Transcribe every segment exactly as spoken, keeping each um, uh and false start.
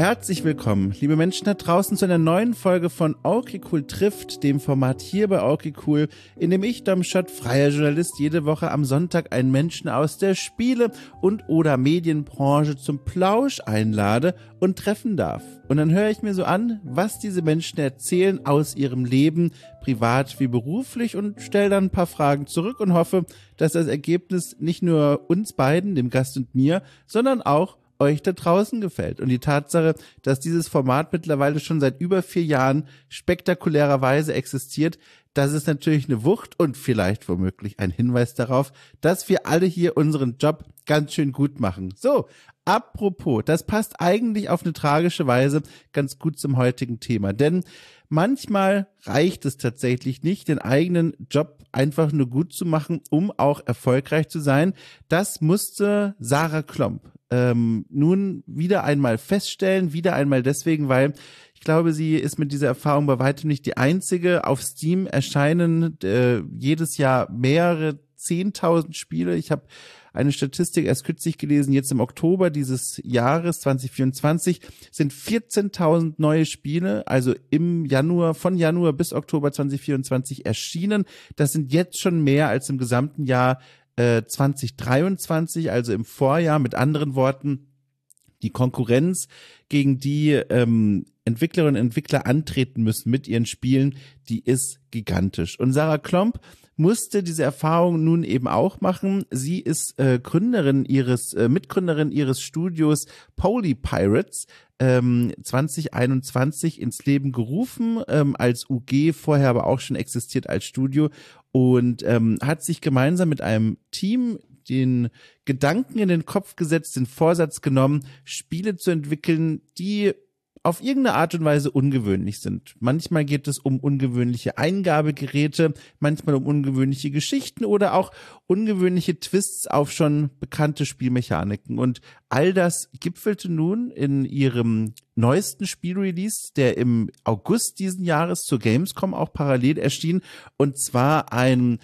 Herzlich willkommen, liebe Menschen da draußen, zu einer neuen Folge von Okay Cool trifft, dem Format hier bei Okay Cool, in dem ich, Dom Schott, freier Journalist, jede Woche am Sonntag einen Menschen aus der Spiele- und oder Medienbranche zum Plausch einlade und treffen darf. Und dann höre ich mir so an, was diese Menschen erzählen aus ihrem Leben, privat wie beruflich, und stelle dann ein paar Fragen zurück und hoffe, dass das Ergebnis nicht nur uns beiden, dem Gast und mir, sondern auch euch da draußen gefällt. Und die Tatsache, dass dieses Format mittlerweile schon seit über vier Jahren spektakulärerweise existiert, das ist natürlich eine Wucht und vielleicht womöglich ein Hinweis darauf, dass wir alle hier unseren Job ganz schön gut machen. So, apropos, das passt eigentlich auf eine tragische Weise ganz gut zum heutigen Thema, denn manchmal reicht es tatsächlich nicht, den eigenen Job einfach nur gut zu machen, um auch erfolgreich zu sein. Das musste Sarah Klomp ähm, nun wieder einmal feststellen, wieder einmal deswegen, weil ich glaube, sie ist mit dieser Erfahrung bei weitem nicht die einzige. Auf Steam erscheinen äh, jedes Jahr mehrere zehntausend Spiele. Ich habe eine Statistik erst kürzlich gelesen, jetzt im Oktober dieses Jahres zwanzig vierundzwanzig sind vierzehntausend neue Spiele, also im Januar, von Januar bis Oktober zwanzig vierundzwanzig erschienen. Das sind jetzt schon mehr als im gesamten Jahr äh, zwanzig dreiundzwanzig, also im Vorjahr. Mit anderen Worten, die Konkurrenz, gegen die ähm, Entwicklerinnen und Entwickler antreten müssen mit ihren Spielen, die ist gigantisch. Und Sarah Klomp musste diese Erfahrung nun eben auch machen. Sie ist äh, Gründerin ihres, äh, Mitgründerin ihres Studios Poly Pirates, ähm, zwanzig einundzwanzig ins Leben gerufen, ähm, als U G, vorher aber auch schon existiert als Studio, und ähm, hat sich gemeinsam mit einem Team den Gedanken in den Kopf gesetzt, den Vorsatz genommen, Spiele zu entwickeln, die auf irgendeine Art und Weise ungewöhnlich sind. Manchmal geht es um ungewöhnliche Eingabegeräte, manchmal um ungewöhnliche Geschichten oder auch ungewöhnliche Twists auf schon bekannte Spielmechaniken. Und all das gipfelte nun in ihrem neuesten Spielrelease, der im August diesen Jahres zur Gamescom auch parallel erschien, und zwar ein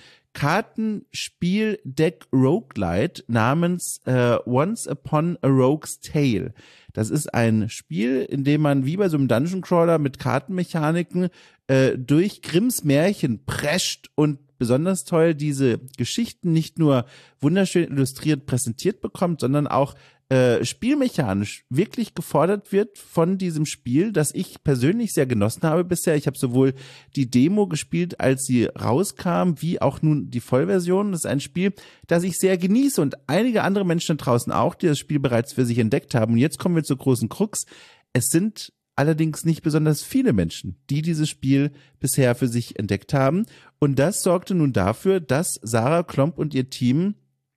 Kartenspiel-Deck Roguelite namens äh, Once Upon a Rogue's Tale. Das ist ein Spiel, in dem man wie bei so einem Dungeon Crawler mit Kartenmechaniken äh, durch Grimms Märchen prescht und besonders toll diese Geschichten nicht nur wunderschön illustriert präsentiert bekommt, sondern auch äh, spielmechanisch wirklich gefordert wird von diesem Spiel, das ich persönlich sehr genossen habe bisher. Ich habe sowohl die Demo gespielt, als sie rauskam, wie auch nun die Vollversion. Das ist ein Spiel, das ich sehr genieße, und einige andere Menschen da draußen auch, die das Spiel bereits für sich entdeckt haben. Und jetzt kommen wir zur großen Krux. Es sind allerdings nicht besonders viele Menschen, die dieses Spiel bisher für sich entdeckt haben. Und das sorgte nun dafür, dass Sarah Klomp und ihr Team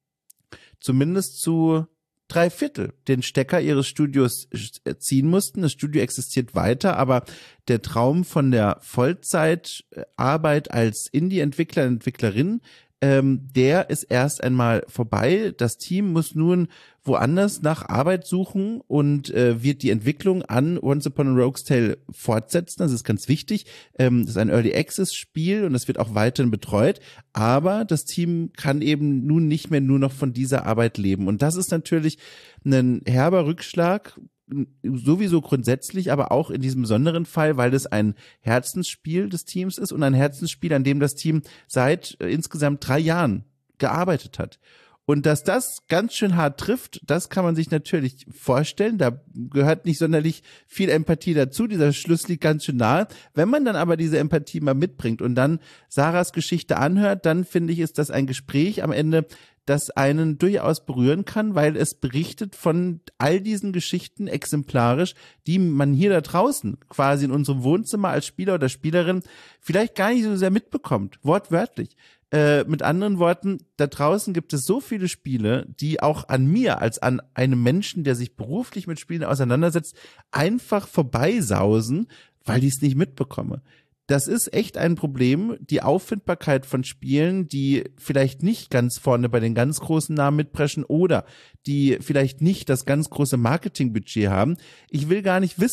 zumindest zu drei Viertel den Stecker ihres Studios ziehen mussten. Das Studio existiert weiter, aber der Traum von der Vollzeitarbeit als Indie-Entwickler und Entwicklerin, ähm, der ist erst einmal vorbei. Das Team muss nun woanders nach Arbeit suchen und äh, wird die Entwicklung an Once Upon a Rogue's Tale fortsetzen. Das ist ganz wichtig. Ähm, das ist ein Early Access Spiel und das wird auch weiterhin betreut. Aber das Team kann eben nun nicht mehr nur noch von dieser Arbeit leben. Und das ist natürlich ein herber Rückschlag, sowieso grundsätzlich, aber auch in diesem besonderen Fall, weil das ein Herzensspiel des Teams ist und ein Herzensspiel, an dem das Team seit äh, insgesamt drei Jahren gearbeitet hat. Und dass das ganz schön hart trifft, das kann man sich natürlich vorstellen. Da gehört nicht sonderlich viel Empathie dazu. Dieser Schluss liegt ganz schön nahe. Wenn man dann aber diese Empathie mal mitbringt und dann Sarahs Geschichte anhört, dann finde ich, ist das ein Gespräch am Ende, das einen durchaus berühren kann, weil es berichtet von all diesen Geschichten exemplarisch, die man hier da draußen quasi in unserem Wohnzimmer als Spieler oder Spielerin vielleicht gar nicht so sehr mitbekommt, wortwörtlich. Äh, mit anderen Worten, da draußen gibt es so viele Spiele, die auch an mir als an einem Menschen, der sich beruflich mit Spielen auseinandersetzt, einfach vorbeisausen, weil ich es nicht mitbekomme. Das ist echt ein Problem, die Auffindbarkeit von Spielen, die vielleicht nicht ganz vorne bei den ganz großen Namen mitpreschen oder die vielleicht nicht das ganz große Marketingbudget haben. Ich will gar nicht wissen,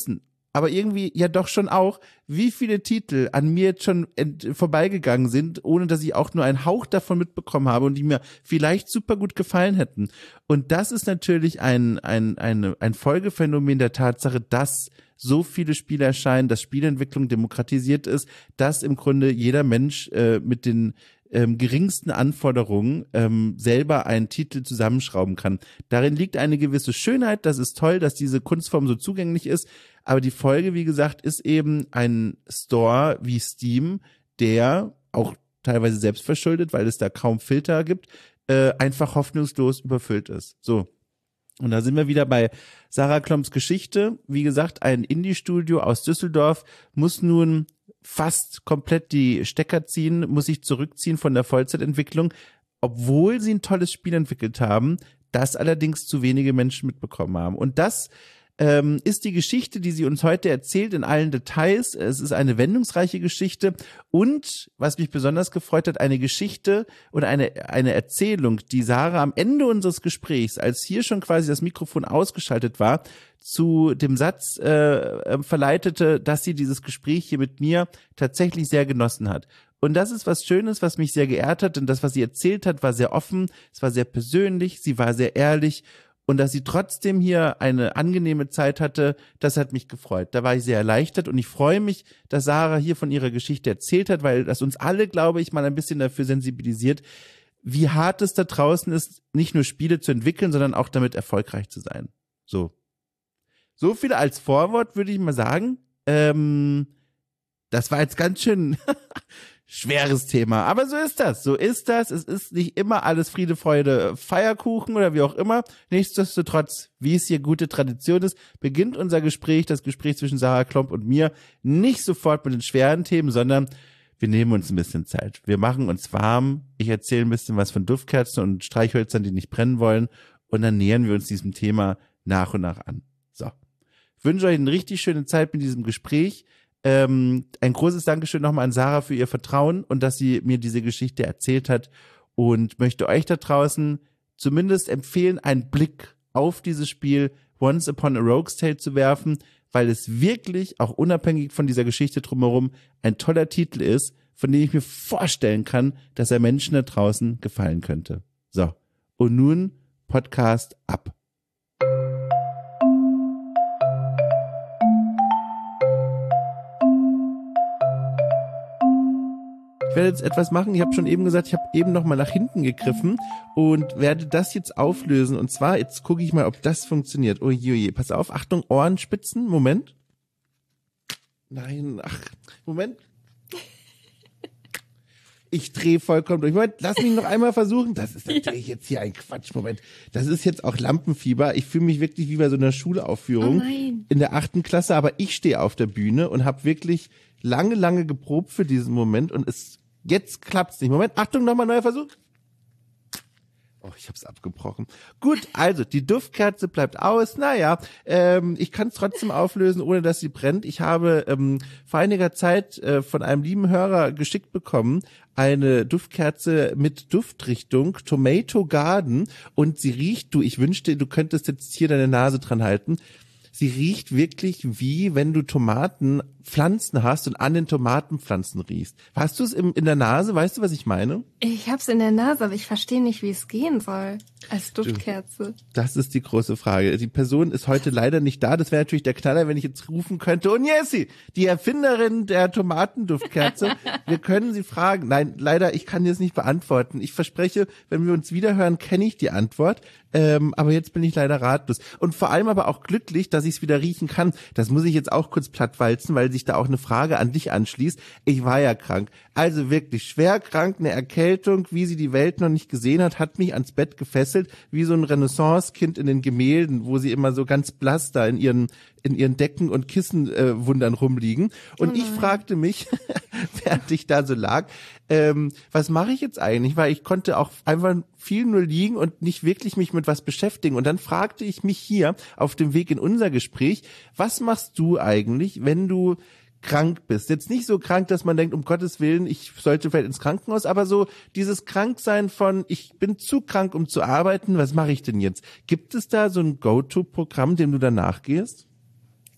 aber irgendwie ja doch schon auch, wie viele Titel an mir jetzt schon ent- vorbeigegangen sind, ohne dass ich auch nur einen Hauch davon mitbekommen habe und die mir vielleicht super gut gefallen hätten. Und das ist natürlich ein, ein, eine, ein Folgephänomen der Tatsache, dass so viele Spiele erscheinen, dass Spieleentwicklung demokratisiert ist, dass im Grunde jeder Mensch äh, mit den ähm, geringsten Anforderungen ähm, selber einen Titel zusammenschrauben kann. Darin liegt eine gewisse Schönheit, das ist toll, dass diese Kunstform so zugänglich ist, aber die Folge, wie gesagt, ist eben ein Store wie Steam, der auch teilweise selbstverschuldet, weil es da kaum Filter gibt, äh, einfach hoffnungslos überfüllt ist. So. Und da sind wir wieder bei Sarah Klomps Geschichte. Wie gesagt, ein Indie-Studio aus Düsseldorf muss nun fast komplett die Stecker ziehen, muss sich zurückziehen von der Vollzeitentwicklung, obwohl sie ein tolles Spiel entwickelt haben, das allerdings zu wenige Menschen mitbekommen haben. Und das ähm, ist die Geschichte, die sie uns heute erzählt in allen Details. Es ist eine wendungsreiche Geschichte und, was mich besonders gefreut hat, eine Geschichte oder eine, eine Erzählung, die Sarah am Ende unseres Gesprächs, als hier schon quasi das Mikrofon ausgeschaltet war, zu dem Satz äh, verleitete, dass sie dieses Gespräch hier mit mir tatsächlich sehr genossen hat. Und das ist was Schönes, was mich sehr geehrt hat, denn das, was sie erzählt hat, war sehr offen, es war sehr persönlich, sie war sehr ehrlich und dass sie trotzdem hier eine angenehme Zeit hatte, das hat mich gefreut. Da war ich sehr erleichtert und ich freue mich, dass Sarah hier von ihrer Geschichte erzählt hat, weil das uns alle, glaube ich, mal ein bisschen dafür sensibilisiert, wie hart es da draußen ist, nicht nur Spiele zu entwickeln, sondern auch damit erfolgreich zu sein. So. So viel als Vorwort, würde ich mal sagen. Ähm, das war jetzt ganz schön schweres Thema. Aber so ist das. So ist das. Es ist nicht immer alles Friede, Freude, Feierkuchen oder wie auch immer. Nichtsdestotrotz, wie es hier gute Tradition ist, beginnt unser Gespräch, das Gespräch zwischen Sarah Klomp und mir, nicht sofort mit den schweren Themen, sondern wir nehmen uns ein bisschen Zeit. Wir machen uns warm. Ich erzähle ein bisschen was von Duftkerzen und Streichhölzern, die nicht brennen wollen. Und dann nähern wir uns diesem Thema nach und nach an. So. Ich wünsche euch eine richtig schöne Zeit mit diesem Gespräch. Ähm, ein großes Dankeschön nochmal an Sarah für ihr Vertrauen und dass sie mir diese Geschichte erzählt hat und möchte euch da draußen zumindest empfehlen, einen Blick auf dieses Spiel Once Upon a Rogue's Tale zu werfen, weil es wirklich, auch unabhängig von dieser Geschichte drumherum, ein toller Titel ist, von dem ich mir vorstellen kann, dass er Menschen da draußen gefallen könnte. So, und nun Podcast ab. Ich werde jetzt etwas machen, ich habe schon eben gesagt, ich habe eben noch mal nach hinten gegriffen und werde das jetzt auflösen. Und zwar, jetzt gucke ich mal, ob das funktioniert. Oh je, oh je, pass auf, Achtung, Ohrenspitzen, Moment. Nein, ach, Moment. Ich drehe vollkommen durch. Moment, lass mich noch einmal versuchen. Das ist natürlich ja. jetzt hier ein Quatsch. Moment, das ist jetzt auch Lampenfieber. Ich fühle mich wirklich wie bei so einer Schulaufführung oh in der achten Klasse, aber ich stehe auf der Bühne und habe wirklich lange, lange geprobt für diesen Moment und es jetzt klappt's nicht. Moment, Achtung, nochmal neuer Versuch. Oh, ich hab's abgebrochen. Gut, also die Duftkerze bleibt aus. Naja, ähm, ich kann es trotzdem auflösen, ohne dass sie brennt. Ich habe ähm, vor einiger Zeit äh, von einem lieben Hörer geschickt bekommen, eine Duftkerze mit Duftrichtung, Tomato Garden, und sie riecht, du, ich wünschte, du könntest jetzt hier deine Nase dran halten. Sie riecht wirklich wie, wenn du Tomatenpflanzen hast und an den Tomatenpflanzen riechst. Hast du es in der Nase? Weißt du, was ich meine? Ich hab's in der Nase, aber ich verstehe nicht, wie es gehen soll als Duftkerze. Das ist die große Frage. Die Person ist heute leider nicht da. Das wäre natürlich der Knaller, wenn ich jetzt rufen könnte. Und Jessie, die Erfinderin der Tomatenduftkerze, wir können sie fragen. Nein, leider, ich kann jetzt nicht beantworten. Ich verspreche, wenn wir uns wiederhören, kenne ich die Antwort. Ähm, aber jetzt bin ich leider ratlos. Und vor allem aber auch glücklich, dass ich es wieder riechen kann. Das muss ich jetzt auch kurz plattwalzen, weil sich da auch eine Frage an dich anschließt. Ich war ja krank. Also wirklich schwer krank, eine Erkältung, wie sie die Welt noch nicht gesehen hat, hat mich ans Bett gefesselt, wie so ein Renaissance-Kind in den Gemälden, wo sie immer so ganz blass da in ihren in ihren Decken und Kissenwundern äh, rumliegen. Und oh ich fragte mich, während ich da so lag, ähm, was mache ich jetzt eigentlich? Weil ich konnte auch einfach viel nur liegen und nicht wirklich mich mit was beschäftigen. Und dann fragte ich mich hier auf dem Weg in unser Gespräch, was machst du eigentlich, wenn du krank bist? Jetzt nicht so krank, dass man denkt, um Gottes Willen, ich sollte vielleicht ins Krankenhaus, aber so dieses Kranksein von, ich bin zu krank, um zu arbeiten, was mache ich denn jetzt? Gibt es da so ein Go-To-Programm, dem du danach gehst?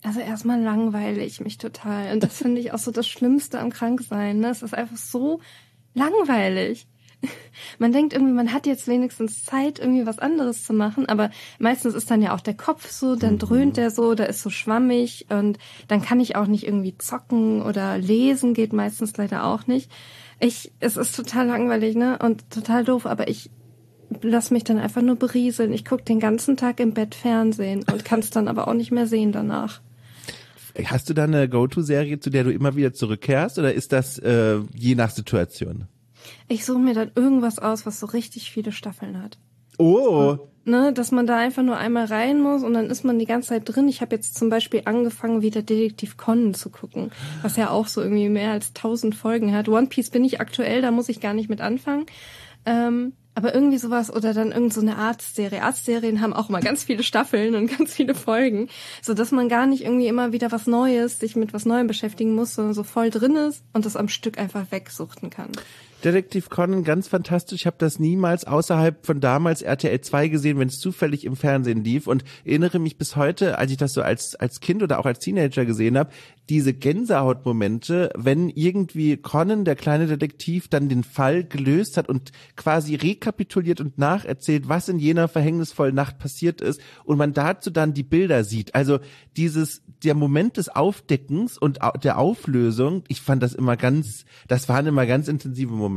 Also erstmal langweile ich mich total. Und das finde ich auch so das Schlimmste am Kranksein. Ne? Es ist einfach so langweilig. Man denkt irgendwie, man hat jetzt wenigstens Zeit, irgendwie was anderes zu machen, aber meistens ist dann ja auch der Kopf so, dann dröhnt der so, da ist so schwammig und dann kann ich auch nicht irgendwie zocken oder lesen, geht meistens leider auch nicht. Ich, es ist total langweilig, ne, und total doof, aber ich lass mich dann einfach nur berieseln. Ich gucke den ganzen Tag im Bett Fernsehen und kann es dann aber auch nicht mehr sehen danach. Hast du da eine Go-To-Serie, zu der du immer wieder zurückkehrst, oder ist das äh, je nach Situation? Ich suche mir dann irgendwas aus, was so richtig viele Staffeln hat. Oh. So, ne, dass man da einfach nur einmal rein muss und dann ist man die ganze Zeit drin. Ich habe jetzt zum Beispiel angefangen, wieder Detektiv Conan zu gucken, was ja auch so irgendwie mehr als tausend Folgen hat. One Piece bin ich aktuell, da muss ich gar nicht mit anfangen. Ähm, aber irgendwie sowas oder dann irgend so eine Arztserie. Arztserien haben auch immer ganz viele Staffeln und ganz viele Folgen, so dass man gar nicht irgendwie immer wieder was Neues, sich mit was Neuem beschäftigen muss, sondern so voll drin ist und das am Stück einfach wegsuchten kann. Detektiv Conan, ganz fantastisch. Ich habe das niemals außerhalb von damals R T L zwei gesehen, wenn es zufällig im Fernsehen lief, und erinnere mich bis heute, als ich das so als als Kind oder auch als Teenager gesehen habe, diese Gänsehautmomente, wenn irgendwie Conan, der kleine Detektiv, dann den Fall gelöst hat und quasi rekapituliert und nacherzählt, was in jener verhängnisvollen Nacht passiert ist, und man dazu dann die Bilder sieht. Also dieses, der Moment des Aufdeckens und der Auflösung, ich fand das immer ganz, das waren immer ganz intensive Momente.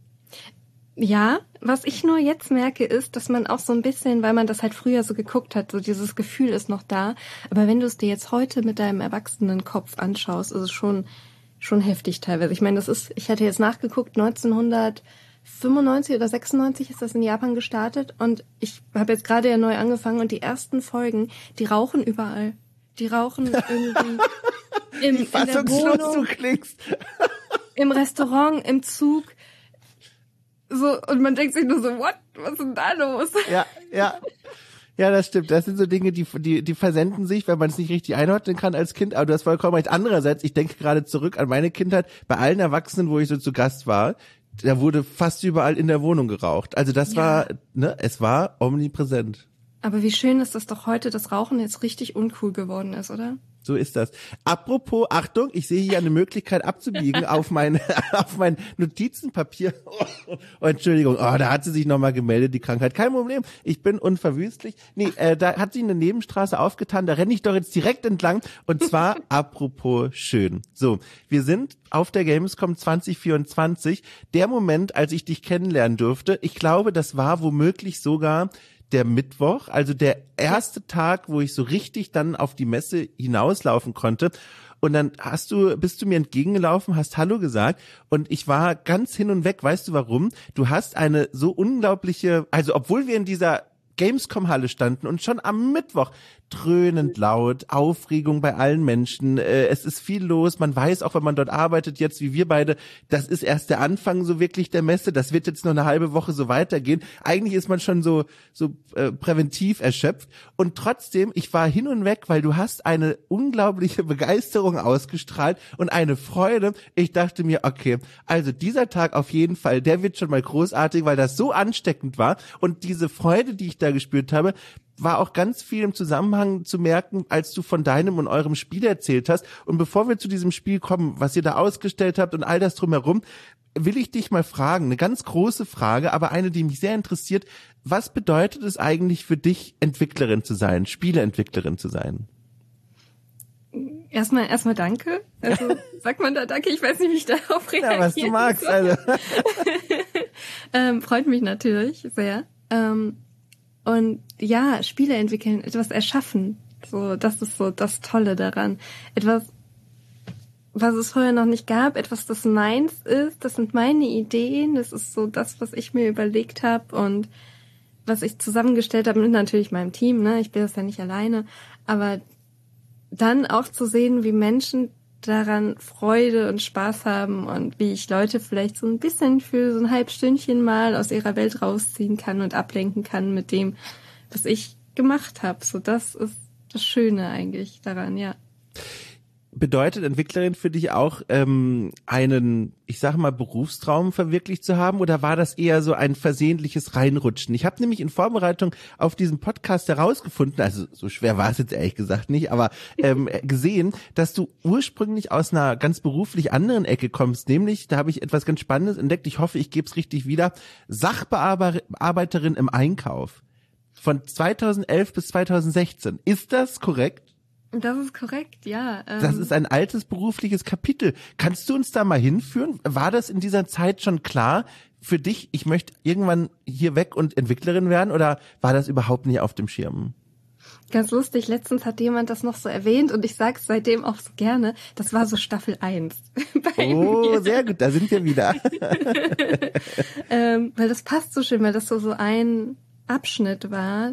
Ja, was ich nur jetzt merke, ist, dass man auch so ein bisschen, weil man das halt früher so geguckt hat, so dieses Gefühl ist noch da. Aber wenn du es dir jetzt heute mit deinem erwachsenen Kopf anschaust, ist es schon schon heftig teilweise. Ich meine, das ist, ich hatte jetzt nachgeguckt, neunzehnhundertfünfundneunzig oder sechsundneunzig ist das in Japan gestartet und ich habe jetzt gerade ja neu angefangen und die ersten Folgen, die rauchen überall. Die rauchen irgendwie im, in der Wohnung, du klingst. im Restaurant, im Zug. So, und man denkt sich nur so, what? Was ist denn da los? Ja, ja. Ja, das stimmt. Das sind so Dinge, die, die, die versenden sich, wenn man es nicht richtig einordnen kann als Kind. Aber du hast vollkommen recht. Andererseits, ich denke gerade zurück an meine Kindheit. Bei allen Erwachsenen, wo ich so zu Gast war, da wurde fast überall in der Wohnung geraucht. Also das ja. war, ne, es war omnipräsent. Aber wie schön ist das doch heute, dass Rauchen jetzt richtig uncool geworden ist, oder? So ist das. Apropos, Achtung, ich sehe hier eine Möglichkeit abzubiegen auf mein, auf mein Notizenpapier. Oh, oh, Entschuldigung, oh, da hat sie sich nochmal gemeldet, die Krankheit. Kein Problem, ich bin unverwüstlich. Nee, äh, da hat sie eine Nebenstraße aufgetan, da renne ich doch jetzt direkt entlang. Und zwar, apropos schön. So, wir sind auf der Gamescom zwanzig vierundzwanzig. Der Moment, als ich dich kennenlernen durfte, ich glaube, das war womöglich sogar der Mittwoch, also der erste Tag, wo ich so richtig dann auf die Messe hinauslaufen konnte. Und dann hast du, bist du mir entgegengelaufen, hast Hallo gesagt und ich war ganz hin und weg. Weißt du warum? Du hast eine so unglaubliche, also obwohl wir in dieser Gamescom-Halle standen und schon am Mittwoch dröhnend laut, Aufregung bei allen Menschen, äh, es ist viel los, man weiß auch, wenn man dort arbeitet, jetzt wie wir beide, das ist erst der Anfang so wirklich der Messe, das wird jetzt noch eine halbe Woche so weitergehen. Eigentlich ist man schon so so äh, präventiv erschöpft und trotzdem, ich war hin und weg, weil du hast eine unglaubliche Begeisterung ausgestrahlt und eine Freude. Ich dachte mir, okay, also dieser Tag auf jeden Fall, der wird schon mal großartig, weil das so ansteckend war und diese Freude, die ich da gespürt habe, war auch ganz viel im Zusammenhang zu merken, als du von deinem und eurem Spiel erzählt hast. Und bevor wir zu diesem Spiel kommen, was ihr da ausgestellt habt und all das drumherum, will ich dich mal fragen, eine ganz große Frage, aber eine, die mich sehr interessiert. Was bedeutet es eigentlich für dich, Entwicklerin zu sein, Spieleentwicklerin zu sein? Erstmal, erstmal danke. Also, sagt man da danke? Ich weiß nicht, wie ich darauf reagiere. Ja, was du magst, also. ähm, freut mich natürlich sehr. Ähm, Und ja, Spiele entwickeln, etwas erschaffen, so, das ist so das Tolle daran. Etwas, was es vorher noch nicht gab, etwas, das meins ist, das sind meine Ideen, das ist so das, was ich mir überlegt habe und was ich zusammengestellt habe mit natürlich meinem Team, ne, ich bin das ja nicht alleine, aber dann auch zu sehen, wie Menschen daran Freude und Spaß haben und wie ich Leute vielleicht so ein bisschen für so ein Halbstündchen mal aus ihrer Welt rausziehen kann und ablenken kann mit dem, was ich gemacht habe. So, das ist das Schöne eigentlich daran, ja. bedeutet Entwicklerin für dich auch, ähm, einen, ich sage mal, Berufstraum verwirklicht zu haben, oder war das eher so ein versehentliches Reinrutschen? Ich habe nämlich in Vorbereitung auf diesen Podcast herausgefunden, also so schwer war es jetzt ehrlich gesagt nicht, aber ähm, gesehen, dass du ursprünglich aus einer ganz beruflich anderen Ecke kommst, nämlich, da habe ich etwas ganz Spannendes entdeckt, ich hoffe, ich gebe es richtig wieder, Sachbearbeiterin im Einkauf von zweitausendelf bis zweitausendsechzehn. Ist das korrekt? Das ist korrekt, ja. Ähm, Das ist ein altes berufliches Kapitel. Kannst du uns da mal hinführen? War das in dieser Zeit schon klar für dich, ich möchte irgendwann hier weg und Entwicklerin werden, oder war das überhaupt nicht auf dem Schirm? Ganz lustig, letztens hat jemand das noch so erwähnt und ich sag's seitdem auch so gerne, das war so Staffel eins. Bei oh, mir. Sehr gut, da sind wir wieder. ähm, weil das passt so schön, weil das so, so ein Abschnitt war.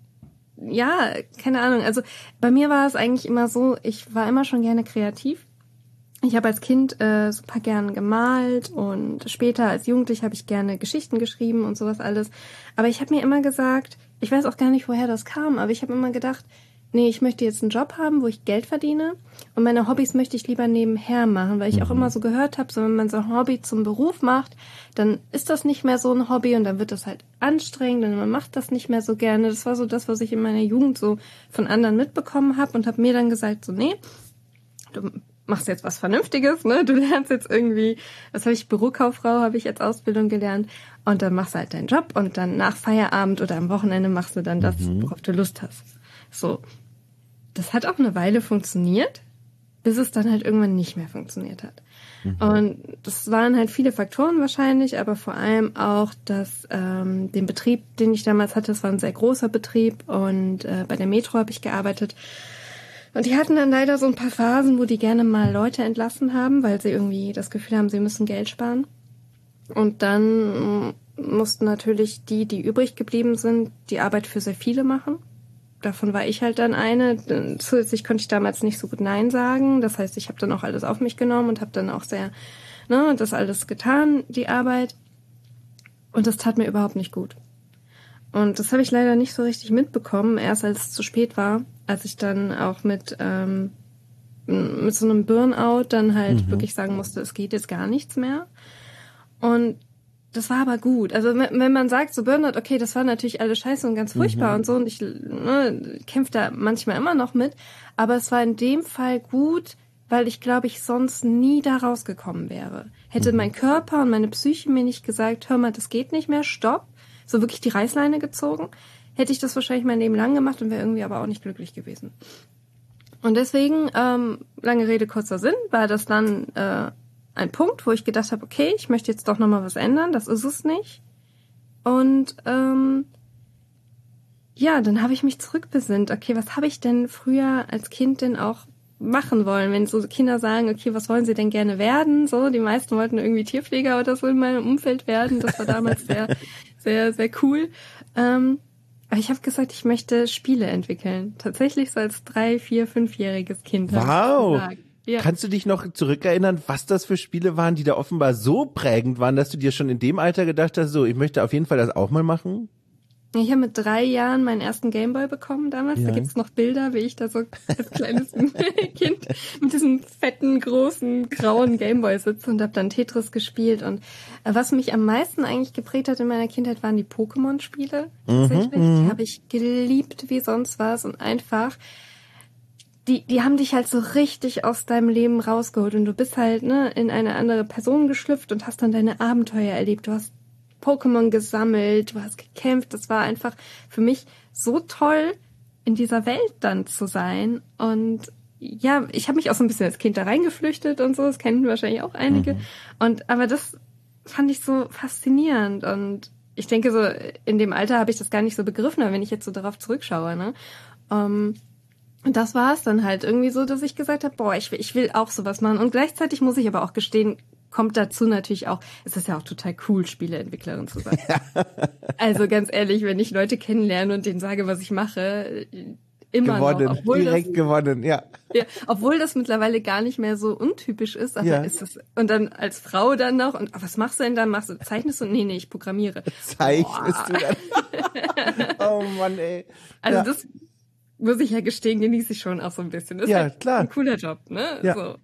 Ja, keine Ahnung. Also bei mir war es eigentlich immer so, ich war immer schon gerne kreativ. Ich habe als Kind äh, super gern gemalt und später als Jugendlich habe ich gerne Geschichten geschrieben und sowas alles. Aber ich habe mir immer gesagt, ich weiß auch gar nicht, woher das kam, aber ich habe immer gedacht, nee, ich möchte jetzt einen Job haben, wo ich Geld verdiene, und meine Hobbys möchte ich lieber nebenher machen, weil ich auch immer so gehört habe, so wenn man so ein Hobby zum Beruf macht, dann ist das nicht mehr so ein Hobby und dann wird das halt anstrengend und man macht das nicht mehr so gerne. Das war so das, was ich in meiner Jugend so von anderen mitbekommen habe, und habe mir dann gesagt, so nee, du machst jetzt was Vernünftiges, ne? Du lernst jetzt irgendwie, was habe ich, Bürokauffrau habe ich als Ausbildung gelernt, und dann machst du halt deinen Job und dann nach Feierabend oder am Wochenende machst du dann das, worauf du Lust hast. So. Das hat auch eine Weile funktioniert, bis es dann halt irgendwann nicht mehr funktioniert hat. Mhm. Und das waren halt viele Faktoren wahrscheinlich, aber vor allem auch, dass ähm, den Betrieb, den ich damals hatte, das war ein sehr großer Betrieb, und äh, bei der Metro habe ich gearbeitet. Und die hatten dann leider so ein paar Phasen, wo die gerne mal Leute entlassen haben, weil sie irgendwie das Gefühl haben, sie müssen Geld sparen. Und dann mussten natürlich die, die übrig geblieben sind, die Arbeit für sehr viele machen. Davon war ich halt dann eine. Zusätzlich konnte ich damals nicht so gut Nein sagen. Das heißt, ich habe dann auch alles auf mich genommen und habe dann auch sehr, ne, das alles getan, die Arbeit. Und das tat mir überhaupt nicht gut. Und das habe ich leider nicht so richtig mitbekommen, erst als es zu spät war, als ich dann auch mit ähm, mit so einem Burnout dann halt mhm. wirklich sagen musste, es geht jetzt gar nichts mehr. Und das war aber gut. Also wenn man sagt, so Burnout, okay, das war natürlich alles scheiße und ganz furchtbar mhm. und so, und ich ne, kämpfe da manchmal immer noch mit, aber es war in dem Fall gut, weil ich glaube, ich sonst nie da rausgekommen wäre. Hätte mhm. mein Körper und meine Psyche mir nicht gesagt, hör mal, das geht nicht mehr, stopp, so wirklich die Reißleine gezogen, hätte ich das wahrscheinlich mein Leben lang gemacht und wäre irgendwie aber auch nicht glücklich gewesen. Und deswegen, ähm, lange Rede, kurzer Sinn, war das dann äh, ein Punkt, wo ich gedacht habe, okay, ich möchte jetzt doch nochmal was ändern, das ist es nicht. Und ähm, ja, dann habe ich mich zurückbesinnt, okay, was habe ich denn früher als Kind denn auch machen wollen, wenn so Kinder sagen, okay, was wollen sie denn gerne werden? So, die meisten wollten irgendwie Tierpfleger oder so in meinem Umfeld werden, das war damals sehr, sehr, sehr cool. Ähm, aber ich habe gesagt, ich möchte Spiele entwickeln. Tatsächlich so als drei-, vier-, fünfjähriges Kind. Wow! Ja. Kannst du dich noch zurückerinnern, was das für Spiele waren, die da offenbar so prägend waren, dass du dir schon in dem Alter gedacht hast, so, ich möchte auf jeden Fall das auch mal machen? Ich habe mit drei Jahren meinen ersten Gameboy bekommen damals. Ja. Da gibt's noch Bilder, wie ich da so als kleines Kind mit diesem fetten, großen, grauen Gameboy sitze und habe dann Tetris gespielt. Und was mich am meisten eigentlich geprägt hat in meiner Kindheit, waren die Pokémon-Spiele. Tatsächlich. Mhm, die habe ich geliebt wie sonst was, und einfach die die haben dich halt so richtig aus deinem Leben rausgeholt, und du bist halt ne in eine andere Person geschlüpft und hast dann deine Abenteuer erlebt. Du hast Pokémon gesammelt, du hast gekämpft. Das war einfach für mich so toll, in dieser Welt dann zu sein. Und ja, ich habe mich auch so ein bisschen als Kind da reingeflüchtet und so. Das kennen wahrscheinlich auch einige. Mhm. Und aber das fand ich so faszinierend. Und ich denke so, in dem Alter habe ich das gar nicht so begriffen, aber wenn ich jetzt so darauf zurückschaue, ne? Um, Und das war es dann halt irgendwie so, dass ich gesagt habe, boah, ich will, ich will auch sowas machen. Und gleichzeitig muss ich aber auch gestehen, kommt dazu natürlich auch, es ist ja auch total cool, Spieleentwicklerin zu sein. Also ganz ehrlich, wenn ich Leute kennenlerne und denen sage, was ich mache, immer gewonnen, noch. Obwohl direkt das, gewonnen, ja. ja. Obwohl das mittlerweile gar nicht mehr so untypisch ist, aber ja. ist es, und dann als Frau dann noch, und was machst du denn dann? Machst du, zeichnest du? Nee, nee, ich programmiere. Zeichnest Boah. du dann? Oh Mann, ey. Also ja. das muss ich ja gestehen, genieße ich schon auch so ein bisschen. Das ja, ist halt klar. ein cooler Job, ne? Ja. So.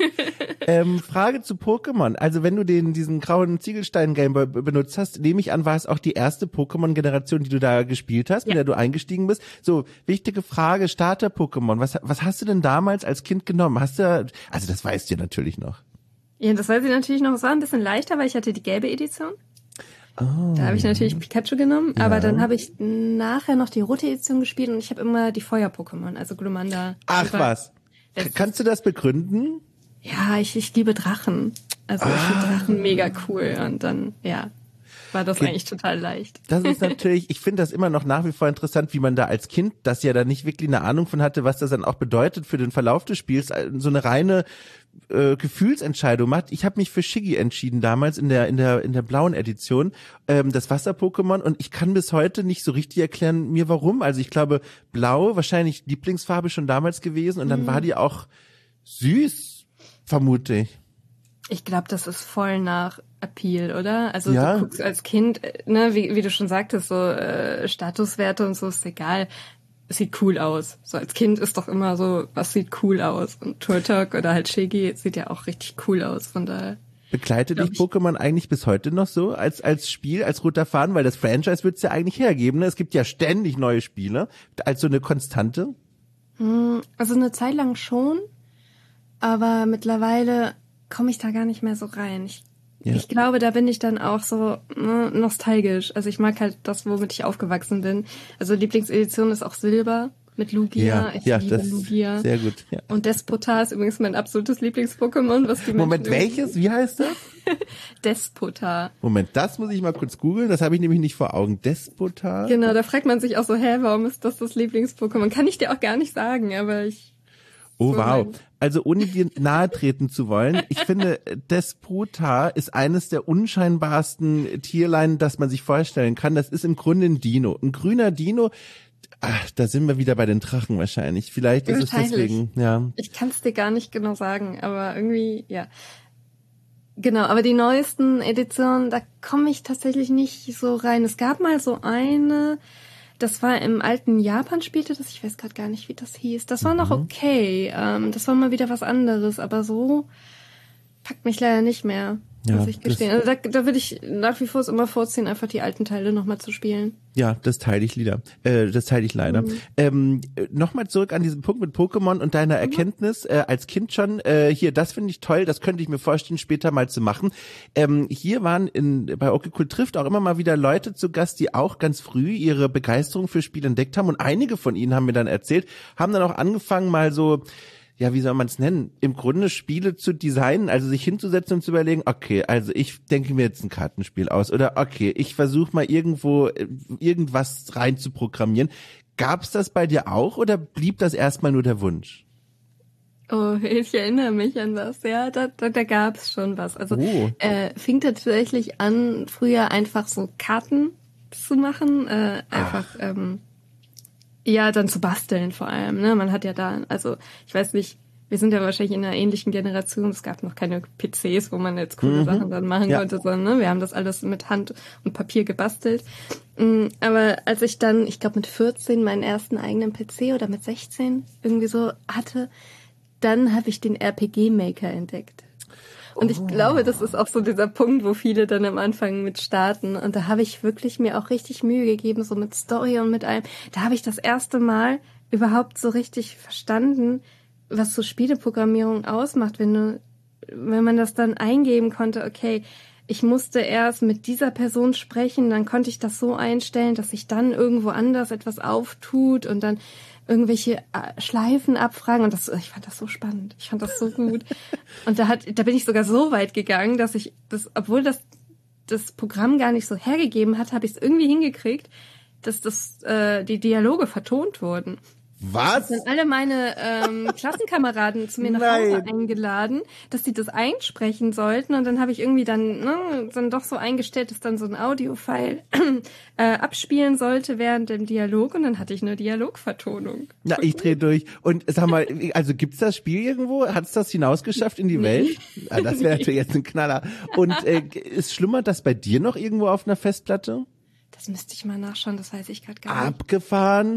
ähm, Frage zu Pokémon. Also wenn du den diesen grauen Ziegelstein-Gameboy benutzt hast, nehme ich an, war es auch die erste Pokémon-Generation, die du da gespielt hast, mit Ja. der du eingestiegen bist. So, wichtige Frage, Starter-Pokémon. Was, was hast du denn damals als Kind genommen? Hast du, also das weißt du natürlich noch. Ja, das weiß ich natürlich noch. Es war ein bisschen leichter, weil ich hatte die gelbe Edition. Oh. Da habe ich natürlich Pikachu genommen, Ja. aber dann habe ich nachher noch die rote Edition gespielt und ich habe immer die Feuer-Pokémon, also Glumanda. Ach Super. was. Das- Kannst du das begründen? Ja, ich, ich liebe Drachen. Also ich finde Ah. Drachen mega cool und dann, ja, war das Okay. eigentlich total leicht. Das ist natürlich, ich finde das immer noch nach wie vor interessant, wie man da als Kind, das ja da nicht wirklich eine Ahnung von hatte, was das dann auch bedeutet für den Verlauf des Spiels, so eine reine äh, Gefühlsentscheidung macht. Ich habe mich für Shiggy entschieden damals in der in der in der blauen Edition, ähm, das Wasser-Pokémon, und ich kann bis heute nicht so richtig erklären mir warum. Also ich glaube, blau wahrscheinlich Lieblingsfarbe schon damals gewesen und dann Mhm. war die auch süß, vermute ich. Ich glaube, das ist voll nach Appeal, oder? Also Ja. du guckst als Kind, äh, ne, wie, wie du schon sagtest, so äh, Statuswerte und so ist egal. Es sieht cool aus. So als Kind ist doch immer so, was sieht cool aus? Und Turtok oder halt Shiggy sieht ja auch richtig cool aus. Von daher. Begleitet Glaub dich ich. Pokémon eigentlich bis heute noch so als als Spiel, als roter Faden? Weil das Franchise wird's ja eigentlich hergeben. Ne? Es gibt ja ständig neue Spiele, als so eine Konstante. Also eine Zeit lang schon, aber mittlerweile komme ich da gar nicht mehr so rein. Ich, Ja. ich glaube, da bin ich dann auch so ne, nostalgisch. Also ich mag halt das, womit ich aufgewachsen bin. Also Lieblingsedition ist auch Silber mit Lugia. Ja, ich ja, liebe das Lugia. sehr gut. Ja. Und Despota ist übrigens mein absolutes Lieblings-Pokémon, was die Moment, Menschen welches? Wie heißt das? Despota. Moment, das muss ich mal kurz googeln. Das habe ich nämlich nicht vor Augen. Despota? Genau, da fragt man sich auch so, hä, warum ist das das Lieblings-Pokémon? Kann ich dir auch gar nicht sagen, aber ich... Oh so wow. mein- Also ohne dir nahe treten zu wollen, ich finde, Despota ist eines der unscheinbarsten Tierlein, das man sich vorstellen kann. Das ist im Grunde ein Dino. Ein grüner Dino. Ach, da sind wir wieder bei den Drachen wahrscheinlich. Vielleicht ist es Wahrscheinlich. deswegen, ja. Ich kann es dir gar nicht genau sagen, aber irgendwie, ja. Genau, aber die neuesten Editionen, da komme ich tatsächlich nicht so rein. Es gab mal so eine, das war im alten Japan spielte das, ich weiß gerade gar nicht, wie das hieß. Das war noch okay, ähm, das war mal wieder was anderes, aber so packt mich leider nicht mehr, Ja, muss ich das- gestehen. Also da, da würde ich nach wie vor es immer vorziehen, einfach die alten Teile nochmal zu spielen. Ja, das teile ich leider. Äh, das teile ich leider. Mhm. Ähm, Nochmal zurück an diesen Punkt mit Pokémon und deiner Erkenntnis äh, als Kind schon. Äh, hier, das finde ich toll. Das könnte ich mir vorstellen, später mal zu machen. Ähm, hier waren in bei Okay Cool trifft auch immer mal wieder Leute zu Gast, die auch ganz früh ihre Begeisterung für Spiel entdeckt haben. Und einige von ihnen haben mir dann erzählt, haben dann auch angefangen, mal so, ja, wie soll man es nennen, im Grunde Spiele zu designen, also sich hinzusetzen und zu überlegen, okay, also ich denke mir jetzt ein Kartenspiel aus oder okay, ich versuche mal irgendwo äh, irgendwas rein zu programmieren. Gab's das bei dir auch oder blieb das erstmal nur der Wunsch? Oh, ich erinnere mich an was. Ja, da, da, da gab es schon was. Also Oh. äh, fing tatsächlich an, früher einfach so Karten zu machen, äh, einfach ähm, ja dann zu basteln vor allem. Ne, man hat ja da, also ich weiß nicht, wir sind ja wahrscheinlich in einer ähnlichen Generation. Es gab noch keine P Cs, wo man jetzt coole Mhm. Sachen dann machen Ja. konnte, sondern ne, wir haben das alles mit Hand und Papier gebastelt. Mm, Aber als ich dann, ich glaube mit vierzehn meinen ersten eigenen P C oder mit sechzehn irgendwie so hatte, dann habe ich den R P G Maker entdeckt. Und ich glaube, das ist auch so dieser Punkt, wo viele dann am Anfang mit starten. Und da habe ich wirklich mir auch richtig Mühe gegeben, so mit Story und mit allem. Da habe ich das erste Mal überhaupt so richtig verstanden, was so Spieleprogrammierung ausmacht, wenn du, wenn man das dann eingeben konnte, okay, ich musste erst mit dieser Person sprechen, dann konnte ich das so einstellen, dass sich dann irgendwo anders etwas auftut und dann irgendwelche äh, Schleifen abfragen und das, ich fand das so spannend, ich fand das so gut und da hat, da bin ich sogar so weit gegangen, dass ich das, obwohl das das Programm gar nicht so hergegeben hat, habe ich es irgendwie hingekriegt, dass das äh, die Dialoge vertont wurden. Was? Dann alle meine ähm, Klassenkameraden zu mir nach Nein. Hause eingeladen, dass die das einsprechen sollten. Und dann habe ich irgendwie dann, ne, dann doch so eingestellt, dass dann so ein Audio-File äh, abspielen sollte während dem Dialog. Und dann hatte ich eine Dialogvertonung. Na, ich drehe durch. Und sag mal, also gibt's das Spiel irgendwo? Hat's das hinausgeschafft in die Nee. Welt? Ah, das wäre natürlich jetzt ein Knaller. Und äh, ist schlummert das bei dir noch irgendwo auf einer Festplatte? Das müsste ich mal nachschauen, das weiß ich gerade gar nicht. Abgefahren?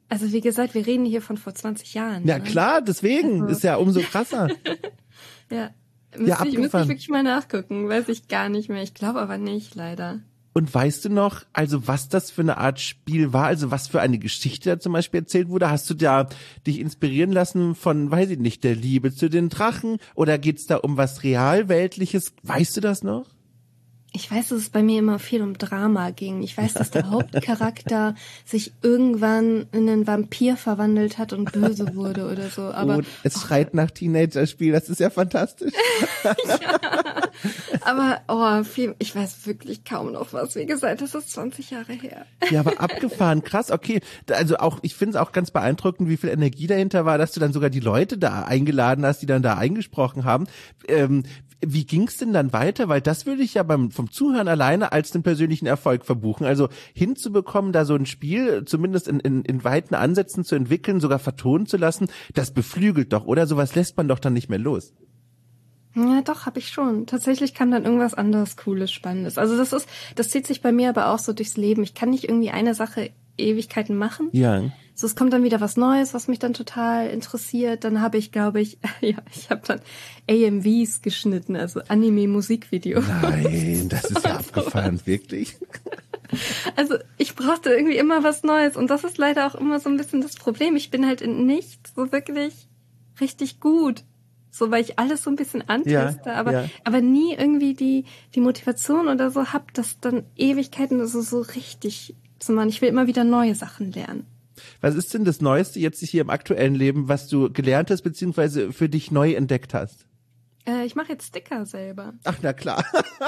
Also wie gesagt, wir reden hier von vor zwanzig Jahren. Ja ne? klar, deswegen Also. ist ja umso krasser. Ja, müsste, Ja, ich, müsste ich abgefahren. wirklich mal nachgucken, weiß ich gar nicht mehr. Ich glaube aber nicht, leider. Und weißt du noch, also was das für eine Art Spiel war, also was für eine Geschichte da zum Beispiel erzählt wurde? Hast du da dich inspirieren lassen von, weiß ich nicht, der Liebe zu den Drachen? Oder geht's da um was Realweltliches? Weißt du das noch? Ich weiß, dass es bei mir immer viel um Drama ging. Ich weiß, dass der Hauptcharakter sich irgendwann in einen Vampir verwandelt hat und böse wurde oder so. Aber oh, es schreit nach Teenager-Spiel, das ist ja fantastisch. ja, aber oh, viel, ich weiß wirklich kaum noch was. Wie gesagt, das ist zwanzig Jahre her. Ja, aber abgefahren, krass, okay. Also auch, ich finde es auch ganz beeindruckend, wie viel Energie dahinter war, dass du dann sogar die Leute da eingeladen hast, die dann da eingesprochen haben. Ähm, Wie ging's denn dann weiter? Weil das würde ich ja beim vom Zuhören alleine als den persönlichen Erfolg verbuchen. Also hinzubekommen, da so ein Spiel zumindest in, in, in weiten Ansätzen zu entwickeln, sogar vertonen zu lassen, das beflügelt doch, oder? Sowas lässt man doch dann nicht mehr los. Ja, doch, habe ich schon. Tatsächlich kam dann irgendwas anderes, Cooles, Spannendes. Also das ist, das zieht sich bei mir aber auch so durchs Leben. Ich kann nicht irgendwie eine Sache Ewigkeiten machen. Ja. So, es kommt dann wieder was Neues, was mich dann total interessiert. Dann habe ich, glaube ich, ja, ich habe dann A M Vs geschnitten, also Anime-Musikvideos. Nein, das ist ja abgefahren, wirklich. Also ich brauchte irgendwie immer was Neues und das ist leider auch immer so ein bisschen das Problem. Ich bin halt in nichts so wirklich richtig gut. So, weil ich alles so ein bisschen anteste, Ja, aber, ja. aber nie irgendwie die, die Motivation oder so hab, das dann Ewigkeiten so, so richtig zu machen. Ich will immer wieder neue Sachen lernen. Was ist denn das Neueste jetzt hier im aktuellen Leben, was du gelernt hast, beziehungsweise für dich neu entdeckt hast? Äh, ich mache jetzt Sticker selber. Ach, na klar.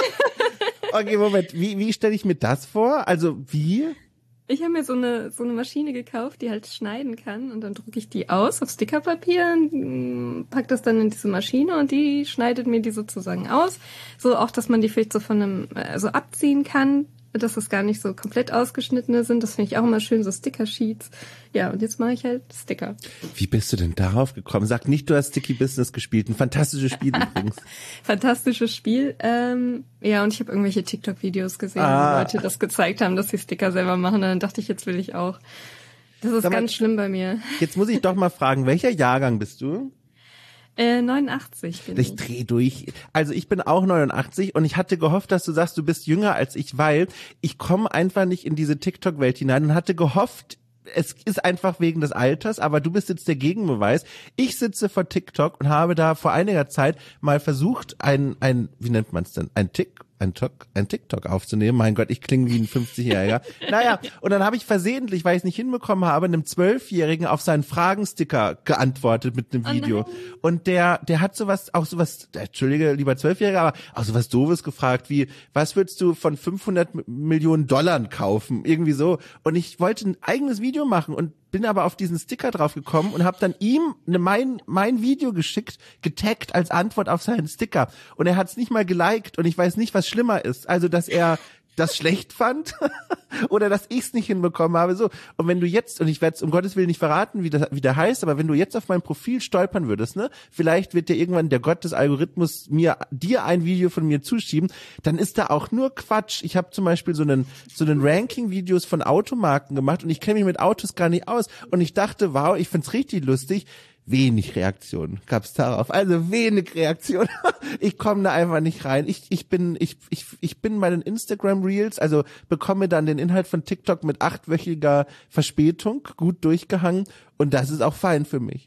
Okay, Moment, wie, wie stelle ich mir das vor? Also, wie? Ich habe mir so eine so eine Maschine gekauft, die halt schneiden kann und dann drucke ich die aus auf Stickerpapier, pack das dann in diese Maschine und die schneidet mir die sozusagen aus. So auch, dass man die vielleicht so von einem, also abziehen kann, dass das gar nicht so komplett ausgeschnittene sind. Das finde ich auch immer schön, so Sticker-Sheets. Ja, und jetzt mache ich halt Sticker. Wie bist du denn darauf gekommen? Sag nicht, du hast Sticky Business gespielt. Ein fantastisches Spiel übrigens. Fantastisches Spiel. Ähm, ja, und ich habe irgendwelche TikTok-Videos gesehen, Ah. wo Leute das gezeigt haben, dass sie Sticker selber machen. Und dann dachte ich, jetzt will ich auch. Das ist Sag mal, ganz schlimm bei mir. Jetzt muss ich doch mal fragen, welcher Jahrgang bist du? Äh, neunundachtzig bin Ich ich. dreh durch. Also ich bin auch neunundachtzig und ich hatte gehofft, dass du sagst, du bist jünger als ich, weil ich komme einfach nicht in diese TikTok-Welt hinein und hatte gehofft, es ist einfach wegen des Alters, aber du bist jetzt der Gegenbeweis. Ich sitze vor TikTok und habe da vor einiger Zeit mal versucht, ein, ein, wie nennt man es denn, ein Tick, ein Tok, ein TikTok aufzunehmen. Mein Gott, ich klinge wie ein fünfzigjähriger. Naja, und dann habe ich versehentlich, weil ich es nicht hinbekommen habe, einem Zwölfjährigen auf seinen Fragensticker geantwortet mit einem Oh Video. nein. Und der, der hat sowas, auch sowas, entschuldige, lieber Zwölfjähriger, aber auch sowas Doofes gefragt wie, was würdest du von fünfhundert M- Millionen Dollar kaufen? Irgendwie so. Und ich wollte ein eigenes Video machen und bin aber auf diesen Sticker drauf gekommen und habe dann ihm ne, mein mein Video geschickt, getaggt als Antwort auf seinen Sticker. Und er hat es nicht mal geliked und ich weiß nicht, was schlimmer ist. Also, dass er das schlecht fand oder dass ich es nicht hinbekommen habe. So. Und wenn du jetzt, und ich werde es um Gottes Willen nicht verraten, wie, das, wie der heißt, aber wenn du jetzt auf mein Profil stolpern würdest, ne, vielleicht wird dir irgendwann der Gott des Algorithmus mir dir ein Video von mir zuschieben, dann ist da auch nur Quatsch. Ich habe zum Beispiel so einen so einen Ranking-Videos von Automarken gemacht und ich kenne mich mit Autos gar nicht aus. Und ich dachte, wow, ich find's richtig lustig. Wenig Reaktionen gab's darauf. Also wenig Reaktionen. Ich komme da einfach nicht rein. Ich ich bin ich ich ich bin bei den Instagram Reels, also bekomme dann den Inhalt von TikTok mit achtwöchiger Verspätung gut durchgehangen und das ist auch fein für mich.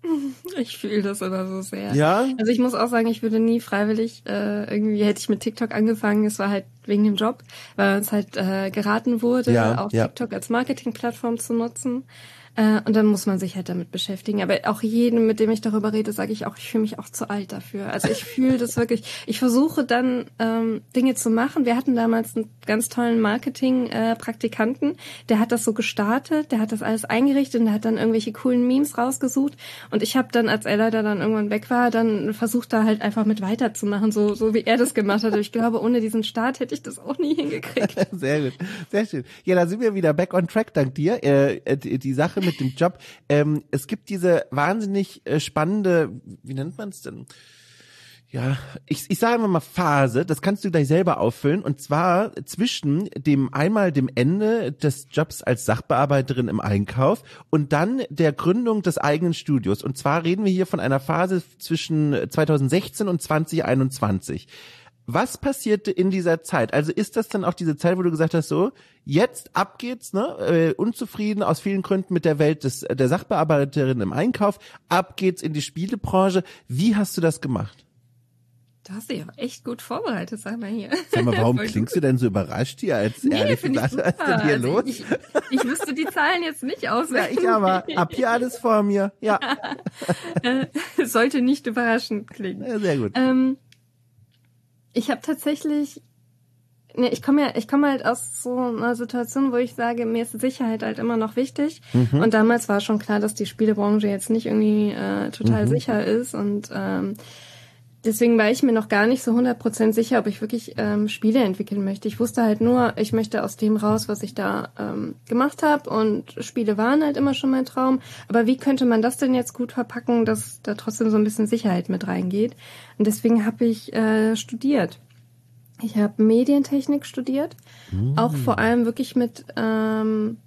Ich fühle das aber so sehr. Ja? Also ich muss auch sagen, ich würde nie freiwillig, äh, irgendwie hätte ich mit TikTok angefangen, es war halt wegen dem Job, weil uns halt äh, geraten wurde, Ja, auch ja. TikTok als Marketingplattform zu nutzen. Äh, und dann muss man sich halt damit beschäftigen. Aber auch jedem, mit dem ich darüber rede, sage ich auch, ich fühle mich auch zu alt dafür. Also ich fühle das wirklich. Ich versuche dann ähm, Dinge zu machen. Wir hatten damals einen ganz tollen Marketing-Praktikanten, der hat das so gestartet, der hat das alles eingerichtet und der hat dann irgendwelche coolen Memes rausgesucht. Und ich habe dann, als er leider dann irgendwann weg war, dann versucht da halt einfach mit weiterzumachen, so so wie er das gemacht hat. Und ich glaube, ohne diesen Start hätte ich das auch nie hingekriegt. Sehr gut, sehr schön. Ja, da sind wir wieder back on track, dank dir. Äh, die, die Sache mit dem Job. Ähm, es gibt diese wahnsinnig äh, spannende, wie nennt man es denn? Ja, ich, ich sage immer mal Phase, das kannst du gleich selber auffüllen, und zwar zwischen dem einmal dem Ende des Jobs als Sachbearbeiterin im Einkauf und dann der Gründung des eigenen Studios. Und zwar reden wir hier von einer Phase zwischen zweitausendsechzehn und zweitausendeinundzwanzig. Was passierte in dieser Zeit? Also ist das dann auch diese Zeit, wo du gesagt hast, so, jetzt ab geht's, ne? Äh, unzufrieden aus vielen Gründen mit der Welt des der Sachbearbeiterin im Einkauf, ab geht's in die Spielebranche. Wie hast du das gemacht? Du hast dich auch echt gut vorbereitet, sag mal hier. Sag mal, warum klingst du denn so überrascht hier, als nee, ehrlich gesagt, was ist denn hier also los? Ich, ich wüsste die Zahlen jetzt nicht auswendig. Ja, ich aber, ab hier alles vor mir, ja. äh, sollte nicht überraschend klingen. Ja, sehr gut. Ähm, ich habe tatsächlich, ne, ich komme ja, ich komme halt aus so einer Situation, wo ich sage, mir ist Sicherheit halt immer noch wichtig. Mhm. Und damals war schon klar, dass die Spielebranche jetzt nicht irgendwie äh, total mhm. sicher ist, und ähm, deswegen war ich mir noch gar nicht so hundert Prozent sicher, ob ich wirklich ähm, Spiele entwickeln möchte. Ich wusste halt nur, ich möchte aus dem raus, was ich da ähm, gemacht habe, und Spiele waren halt immer schon mein Traum. Aber wie könnte man das denn jetzt gut verpacken, dass da trotzdem so ein bisschen Sicherheit mit reingeht? Und deswegen habe ich äh, studiert. Ich habe Medientechnik studiert, mhm. auch vor allem wirklich mit ähm,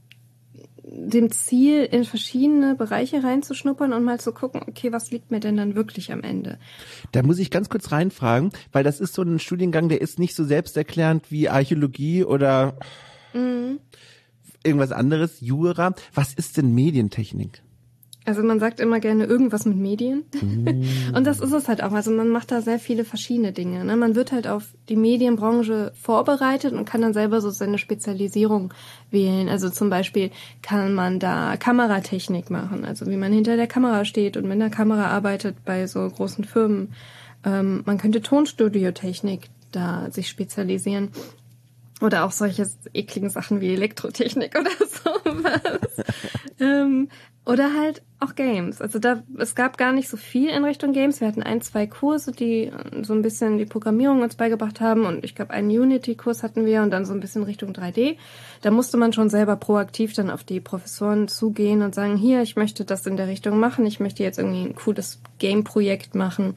dem Ziel, in verschiedene Bereiche reinzuschnuppern und mal zu gucken, okay, was liegt mir denn dann wirklich am Ende? Da muss ich ganz kurz reinfragen, weil das ist so ein Studiengang, der ist nicht so selbsterklärend wie Archäologie oder mhm. irgendwas anderes, Jura. Was ist denn Medientechnik? Also man sagt immer gerne irgendwas mit Medien. Mm. Und das ist es halt auch. Also man macht da sehr viele verschiedene Dinge. Ne? Man wird halt auf die Medienbranche vorbereitet und kann dann selber so seine Spezialisierung wählen. Also zum Beispiel kann man da Kameratechnik machen, also wie man hinter der Kamera steht und mit einer Kamera arbeitet bei so großen Firmen. Ähm, man könnte Tonstudiotechnik da sich spezialisieren. Oder auch solche ekligen Sachen wie Elektrotechnik oder sowas. ähm, oder halt auch Games. Also da, es gab gar nicht so viel in Richtung Games. Wir hatten ein, zwei Kurse, die so ein bisschen die Programmierung uns beigebracht haben. Und ich glaube, einen Unity-Kurs hatten wir und dann so ein bisschen Richtung drei D. Da musste man schon selber proaktiv dann auf die Professoren zugehen und sagen, hier, ich möchte das in der Richtung machen. Ich möchte jetzt irgendwie ein cooles Game-Projekt machen.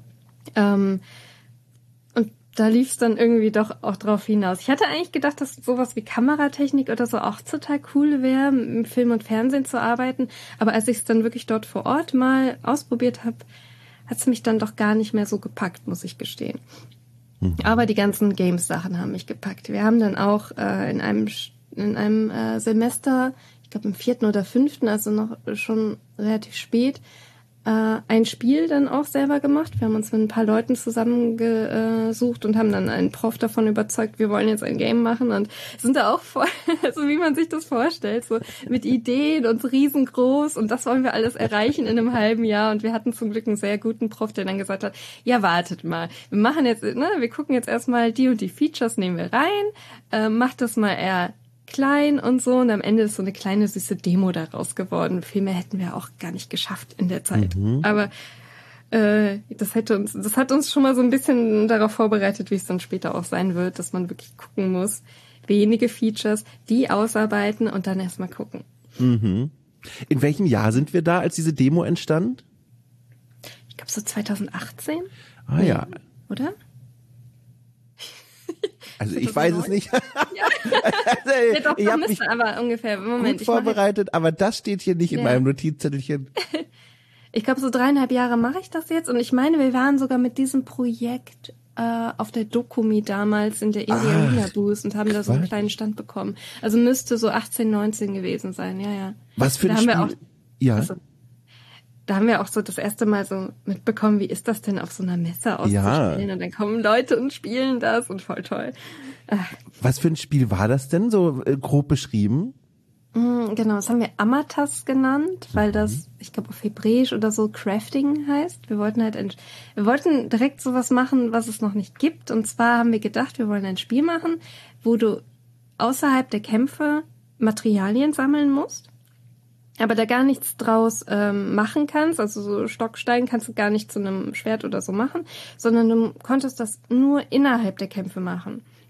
Ähm, Da lief es dann irgendwie doch auch drauf hinaus. Ich hatte eigentlich gedacht, dass sowas wie Kameratechnik oder so auch total cool wäre, im Film und Fernsehen zu arbeiten. Aber als ich es dann wirklich dort vor Ort mal ausprobiert habe, hat es mich dann doch gar nicht mehr so gepackt, muss ich gestehen. Mhm. Aber die ganzen Games-Sachen haben mich gepackt. Wir haben dann auch äh, in einem in einem äh, Semester, ich glaube im vierten oder fünften, also noch schon relativ spät, ein Spiel dann auch selber gemacht. Wir haben uns mit ein paar Leuten zusammengesucht und haben dann einen Prof davon überzeugt, wir wollen jetzt ein Game machen, und sind da auch voll, also wie man sich das vorstellt, so mit Ideen und riesengroß, und das wollen wir alles erreichen in einem halben Jahr, und wir hatten zum Glück einen sehr guten Prof, der dann gesagt hat, ja, wartet mal, wir machen jetzt, ne, wir gucken jetzt erstmal die und die Features, nehmen wir rein, äh, macht das mal eher klein und so, und am Ende ist so eine kleine süße Demo daraus geworden. Viel mehr hätten wir auch gar nicht geschafft in der Zeit. Mhm. Aber äh, das hätte uns, das hat uns schon mal so ein bisschen darauf vorbereitet, wie es dann später auch sein wird, dass man wirklich gucken muss, wenige Features, die ausarbeiten und dann erstmal gucken. Mhm. In welchem Jahr sind wir da, als diese Demo entstand? Ich glaube so zweitausendachtzehn. Ah nee, ja. Oder? Also ich weiß es nicht. Ja, also, ja doch, ich habe mich aber ungefähr Moment, gut vorbereitet, jetzt, aber das steht hier nicht ja. in meinem Notizzettelchen. Ich glaube, so dreieinhalb Jahre mache ich das jetzt, und ich meine, wir waren sogar mit diesem Projekt äh, auf der Dokumi damals in der Indie Arena Booth und haben da so einen kleinen Stand bekommen. Also müsste so achtzehn, neunzehn gewesen sein, ja, ja. Was für ein da Spiel? Haben wir auch, ja. Also, da haben wir auch so das erste Mal so mitbekommen, wie ist das denn auf so einer Messe auszustellen? Ja. Und dann kommen Leute und spielen das, und voll toll. Ach. Was für ein Spiel war das denn, so äh, grob beschrieben? Mm, genau, das haben wir Amatas genannt, weil das, ich glaube auf Hebräisch oder so, Crafting heißt. Wir wollten halt ein, wir wollten direkt sowas machen, was es noch nicht gibt. Und zwar haben wir gedacht, wir wollen ein Spiel machen, wo du außerhalb der Kämpfe Materialien sammeln musst, aber da gar nichts draus ähm, machen kannst, also so Stockstein kannst du gar nicht zu einem Schwert oder so machen, sondern du konntest das nur innerhalb der Kämpfe machen.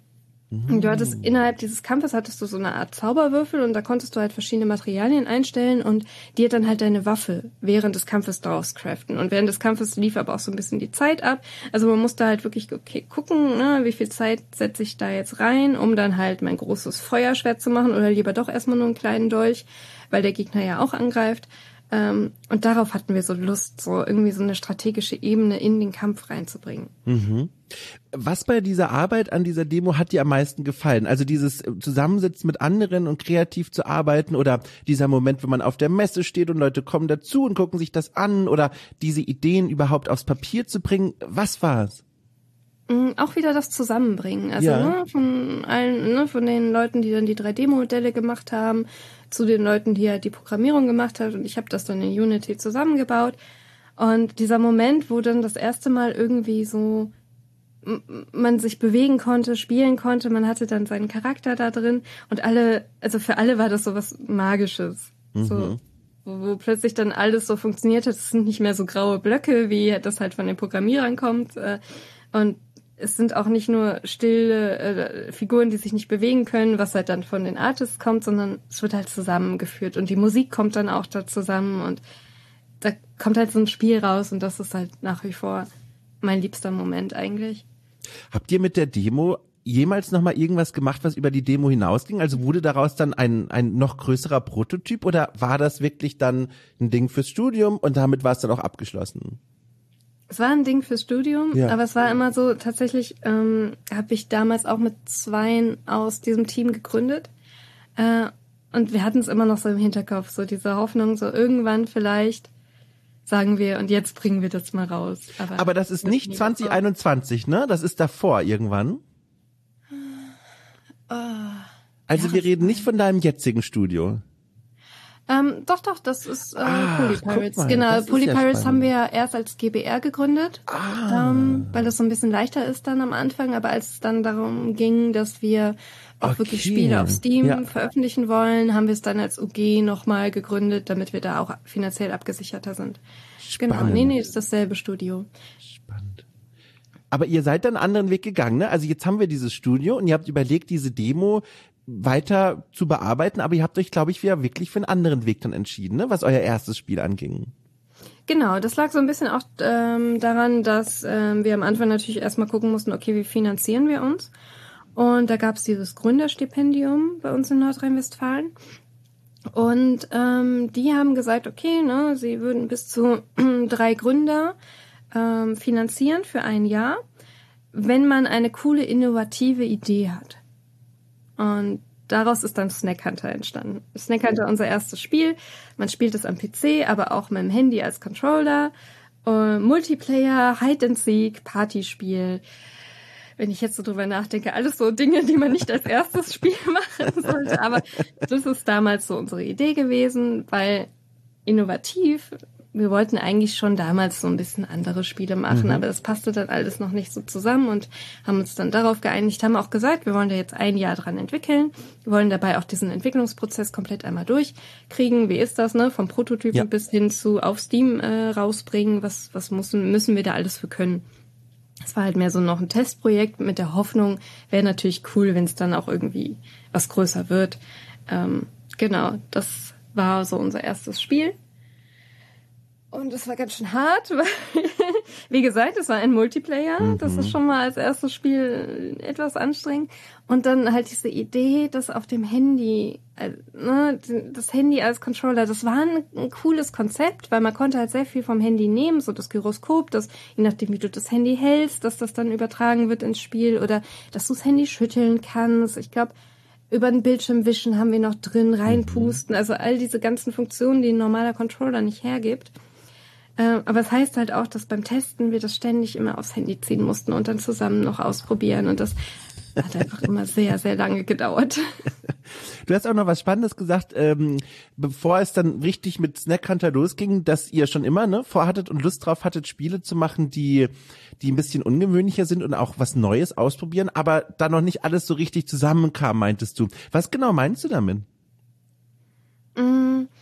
Und du hattest innerhalb dieses Kampfes hattest du so eine Art Zauberwürfel und da konntest du halt verschiedene Materialien einstellen und dir dann halt deine Waffe während des Kampfes draus craften. Und während des Kampfes lief aber auch so ein bisschen die Zeit ab. Also man musste halt wirklich okay, gucken, ne, wie viel Zeit setze ich da jetzt rein, um dann halt mein großes Feuerschwert zu machen oder lieber doch erstmal nur einen kleinen Dolch, weil der Gegner ja auch angreift. Ähm, und darauf hatten wir so Lust, so irgendwie so eine strategische Ebene in den Kampf reinzubringen. Mhm. Was bei dieser Arbeit an dieser Demo hat dir am meisten gefallen? Also dieses Zusammensitzen mit anderen und kreativ zu arbeiten oder dieser Moment, wenn man auf der Messe steht und Leute kommen dazu und gucken sich das an oder diese Ideen überhaupt aufs Papier zu bringen. Was war's? Auch wieder das Zusammenbringen. Also ja. ne, von allen, ne, von den Leuten, die dann die drei D-Modelle gemacht haben, zu den Leuten, die ja die Programmierung gemacht haben. Und ich habe das dann in Unity zusammengebaut. Und dieser Moment, wo dann das erste Mal irgendwie so man sich bewegen konnte, spielen konnte, man hatte dann seinen Charakter da drin und alle, also für alle war das so was Magisches. Mhm. So, wo, wo plötzlich dann alles so funktioniert hat. Es sind nicht mehr so graue Blöcke, wie das halt von den Programmierern kommt. Und es sind auch nicht nur stille äh, Figuren, die sich nicht bewegen können, was halt dann von den Artists kommt, sondern es wird halt zusammengeführt und die Musik kommt dann auch da zusammen und da kommt halt so ein Spiel raus und das ist halt nach wie vor mein liebster Moment eigentlich. Habt ihr mit der Demo jemals nochmal irgendwas gemacht, was über die Demo hinausging? Also wurde daraus dann ein, ein noch größerer Prototyp oder war das wirklich dann ein Ding fürs Studium und damit war es dann auch abgeschlossen? Es war ein Ding fürs Studium, ja. Aber es war immer so, tatsächlich ähm, habe ich damals auch mit zweien aus diesem Team gegründet äh, und wir hatten es immer noch so im Hinterkopf, so diese Hoffnung, so irgendwann vielleicht sagen wir, und jetzt bringen wir das mal raus. Aber, Aber das ist nicht zwanzig einundzwanzig, ne? Das ist davor irgendwann. Oh, also wir reden nicht von deinem jetzigen Studio. Ähm, doch, doch, das ist äh, Ach, Polypirates. mal, genau, Polypirates ja haben wir ja erst als G B R gegründet, ah. ähm, weil das so ein bisschen leichter ist dann am Anfang. Aber als es dann darum ging, dass wir auch okay. wirklich Spiele auf Steam ja. veröffentlichen wollen, haben wir es dann als U G nochmal gegründet, damit wir da auch finanziell abgesicherter sind. Spannend. Genau, nee, nee, ist dasselbe Studio. Spannend. Aber ihr seid dann einen anderen Weg gegangen, ne? Also jetzt haben wir dieses Studio und ihr habt überlegt, diese Demo weiter zu bearbeiten, aber ihr habt euch, glaube ich, wieder wirklich für einen anderen Weg dann entschieden, ne? Was euer erstes Spiel anging. Genau, das lag so ein bisschen auch ähm, daran, dass ähm, wir am Anfang natürlich erstmal gucken mussten, okay, wie finanzieren wir uns? Und da gab es dieses Gründerstipendium bei uns in Nordrhein-Westfalen. Und ähm, die haben gesagt, okay, ne, sie würden bis zu drei Gründer ähm, finanzieren für ein Jahr, wenn man eine coole, innovative Idee hat. Und daraus ist dann Snack Hunter entstanden. Snack Hunter, unser erstes Spiel. Man spielt es am P C, aber auch mit dem Handy als Controller. Uh, Multiplayer, Hide and Seek, Partyspiel. Wenn ich jetzt so drüber nachdenke, alles so Dinge, die man nicht als erstes Spiel machen sollte. Aber das ist damals so unsere Idee gewesen, weil innovativ, wir wollten eigentlich schon damals so ein bisschen andere Spiele machen, mhm. aber das passte dann alles noch nicht so zusammen und haben uns dann darauf geeinigt, haben auch gesagt, wir wollen da jetzt ein Jahr dran entwickeln, wir wollen dabei auch diesen Entwicklungsprozess komplett einmal durchkriegen. Wie ist das, ne? Vom Prototypen ja. bis hin zu auf Steam äh, rausbringen, was was müssen müssen wir da alles für können. Es war halt mehr so noch ein Testprojekt mit der Hoffnung, wäre natürlich cool, wenn es dann auch irgendwie was größer wird. Ähm, genau, das war so unser erstes Spiel. Und es war ganz schön hart, weil, wie gesagt, es war ein Multiplayer. Mhm. Das ist schon mal als erstes Spiel etwas anstrengend. Und dann halt diese Idee, dass auf dem Handy, also, ne, das Handy als Controller, das war ein, ein cooles Konzept, weil man konnte halt sehr viel vom Handy nehmen, so das Gyroskop, das, je nachdem wie du das Handy hältst, dass das dann übertragen wird ins Spiel oder dass du das Handy schütteln kannst. Ich glaube, über den Bildschirm wischen haben wir noch drin, reinpusten, also all diese ganzen Funktionen, die ein normaler Controller nicht hergibt. Äh, aber es heißt halt auch, dass beim Testen wir das ständig immer aufs Handy ziehen mussten und dann zusammen noch ausprobieren. Und das hat einfach immer sehr, sehr lange gedauert. Du hast auch noch was Spannendes gesagt, ähm, bevor es dann richtig mit Snack Hunter losging, dass ihr schon immer ne vorhattet und Lust drauf hattet, Spiele zu machen, die die ein bisschen ungewöhnlicher sind und auch was Neues ausprobieren, aber da noch nicht alles so richtig zusammenkam, meintest du. Was genau meinst du damit? Mm.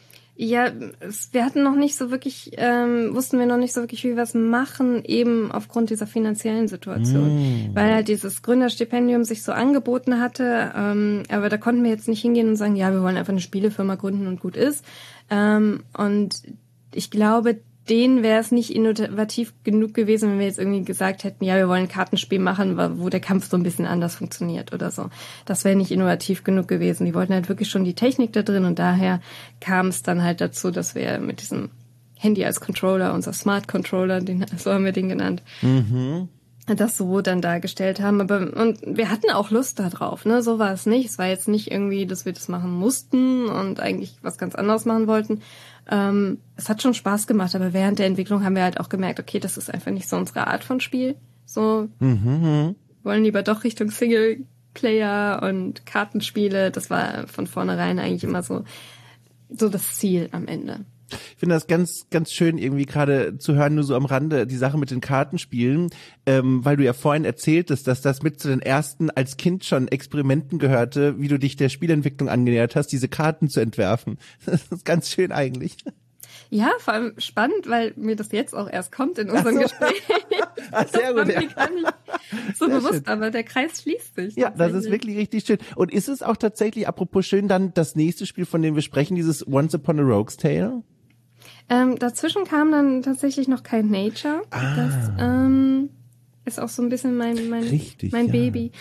Ja, es, wir hatten noch nicht so wirklich, ähm, wussten wir noch nicht so wirklich, wie wir es machen, eben aufgrund dieser finanziellen Situation. Mm. Weil halt dieses Gründerstipendium sich so angeboten hatte, ähm, aber da konnten wir jetzt nicht hingehen und sagen, ja, wir wollen einfach eine Spielefirma gründen und gut ist. Ähm, und ich glaube, denen wäre es nicht innovativ genug gewesen, wenn wir jetzt irgendwie gesagt hätten, ja, wir wollen ein Kartenspiel machen, wo der Kampf so ein bisschen anders funktioniert oder so. Das wäre nicht innovativ genug gewesen. Die wollten halt wirklich schon die Technik da drin und daher kam es dann halt dazu, dass wir mit diesem Handy als Controller, unser Smart Controller, den, so haben wir den genannt, mhm. das so dann dargestellt haben. Aber und wir hatten auch Lust da drauf, ne? So war es nicht. Es war jetzt nicht irgendwie, dass wir das machen mussten und eigentlich was ganz anderes machen wollten. Ähm, es hat schon Spaß gemacht, aber während der Entwicklung haben wir halt auch gemerkt, okay, das ist einfach nicht so unsere Art von Spiel. So mhm. wollen lieber doch Richtung Singleplayer und Kartenspiele. Das war von vornherein eigentlich immer so so das Ziel am Ende. Ich finde das ganz, ganz schön irgendwie gerade zu hören, nur so am Rande, die Sache mit den Kartenspielen, ähm, weil du ja vorhin erzähltest, dass das mit zu den ersten als Kind schon Experimenten gehörte, wie du dich der Spielentwicklung angenähert hast, diese Karten zu entwerfen. Das ist ganz schön eigentlich. Ja, vor allem spannend, weil mir das jetzt auch erst kommt in unserem so. Gespräch. Ach, sehr gut. Das war mir gar nicht so sehr bewusst, schön. Aber der Kreis schließt sich. Ja, das ist wirklich richtig schön. Und ist es auch tatsächlich, apropos schön, dann das nächste Spiel, von dem wir sprechen, dieses Once Upon a Rogue's Tale? Ähm, dazwischen kam dann tatsächlich noch Kind Nature. Ah. Das ähm, ist auch so ein bisschen mein mein, Richtig, mein ja. Baby.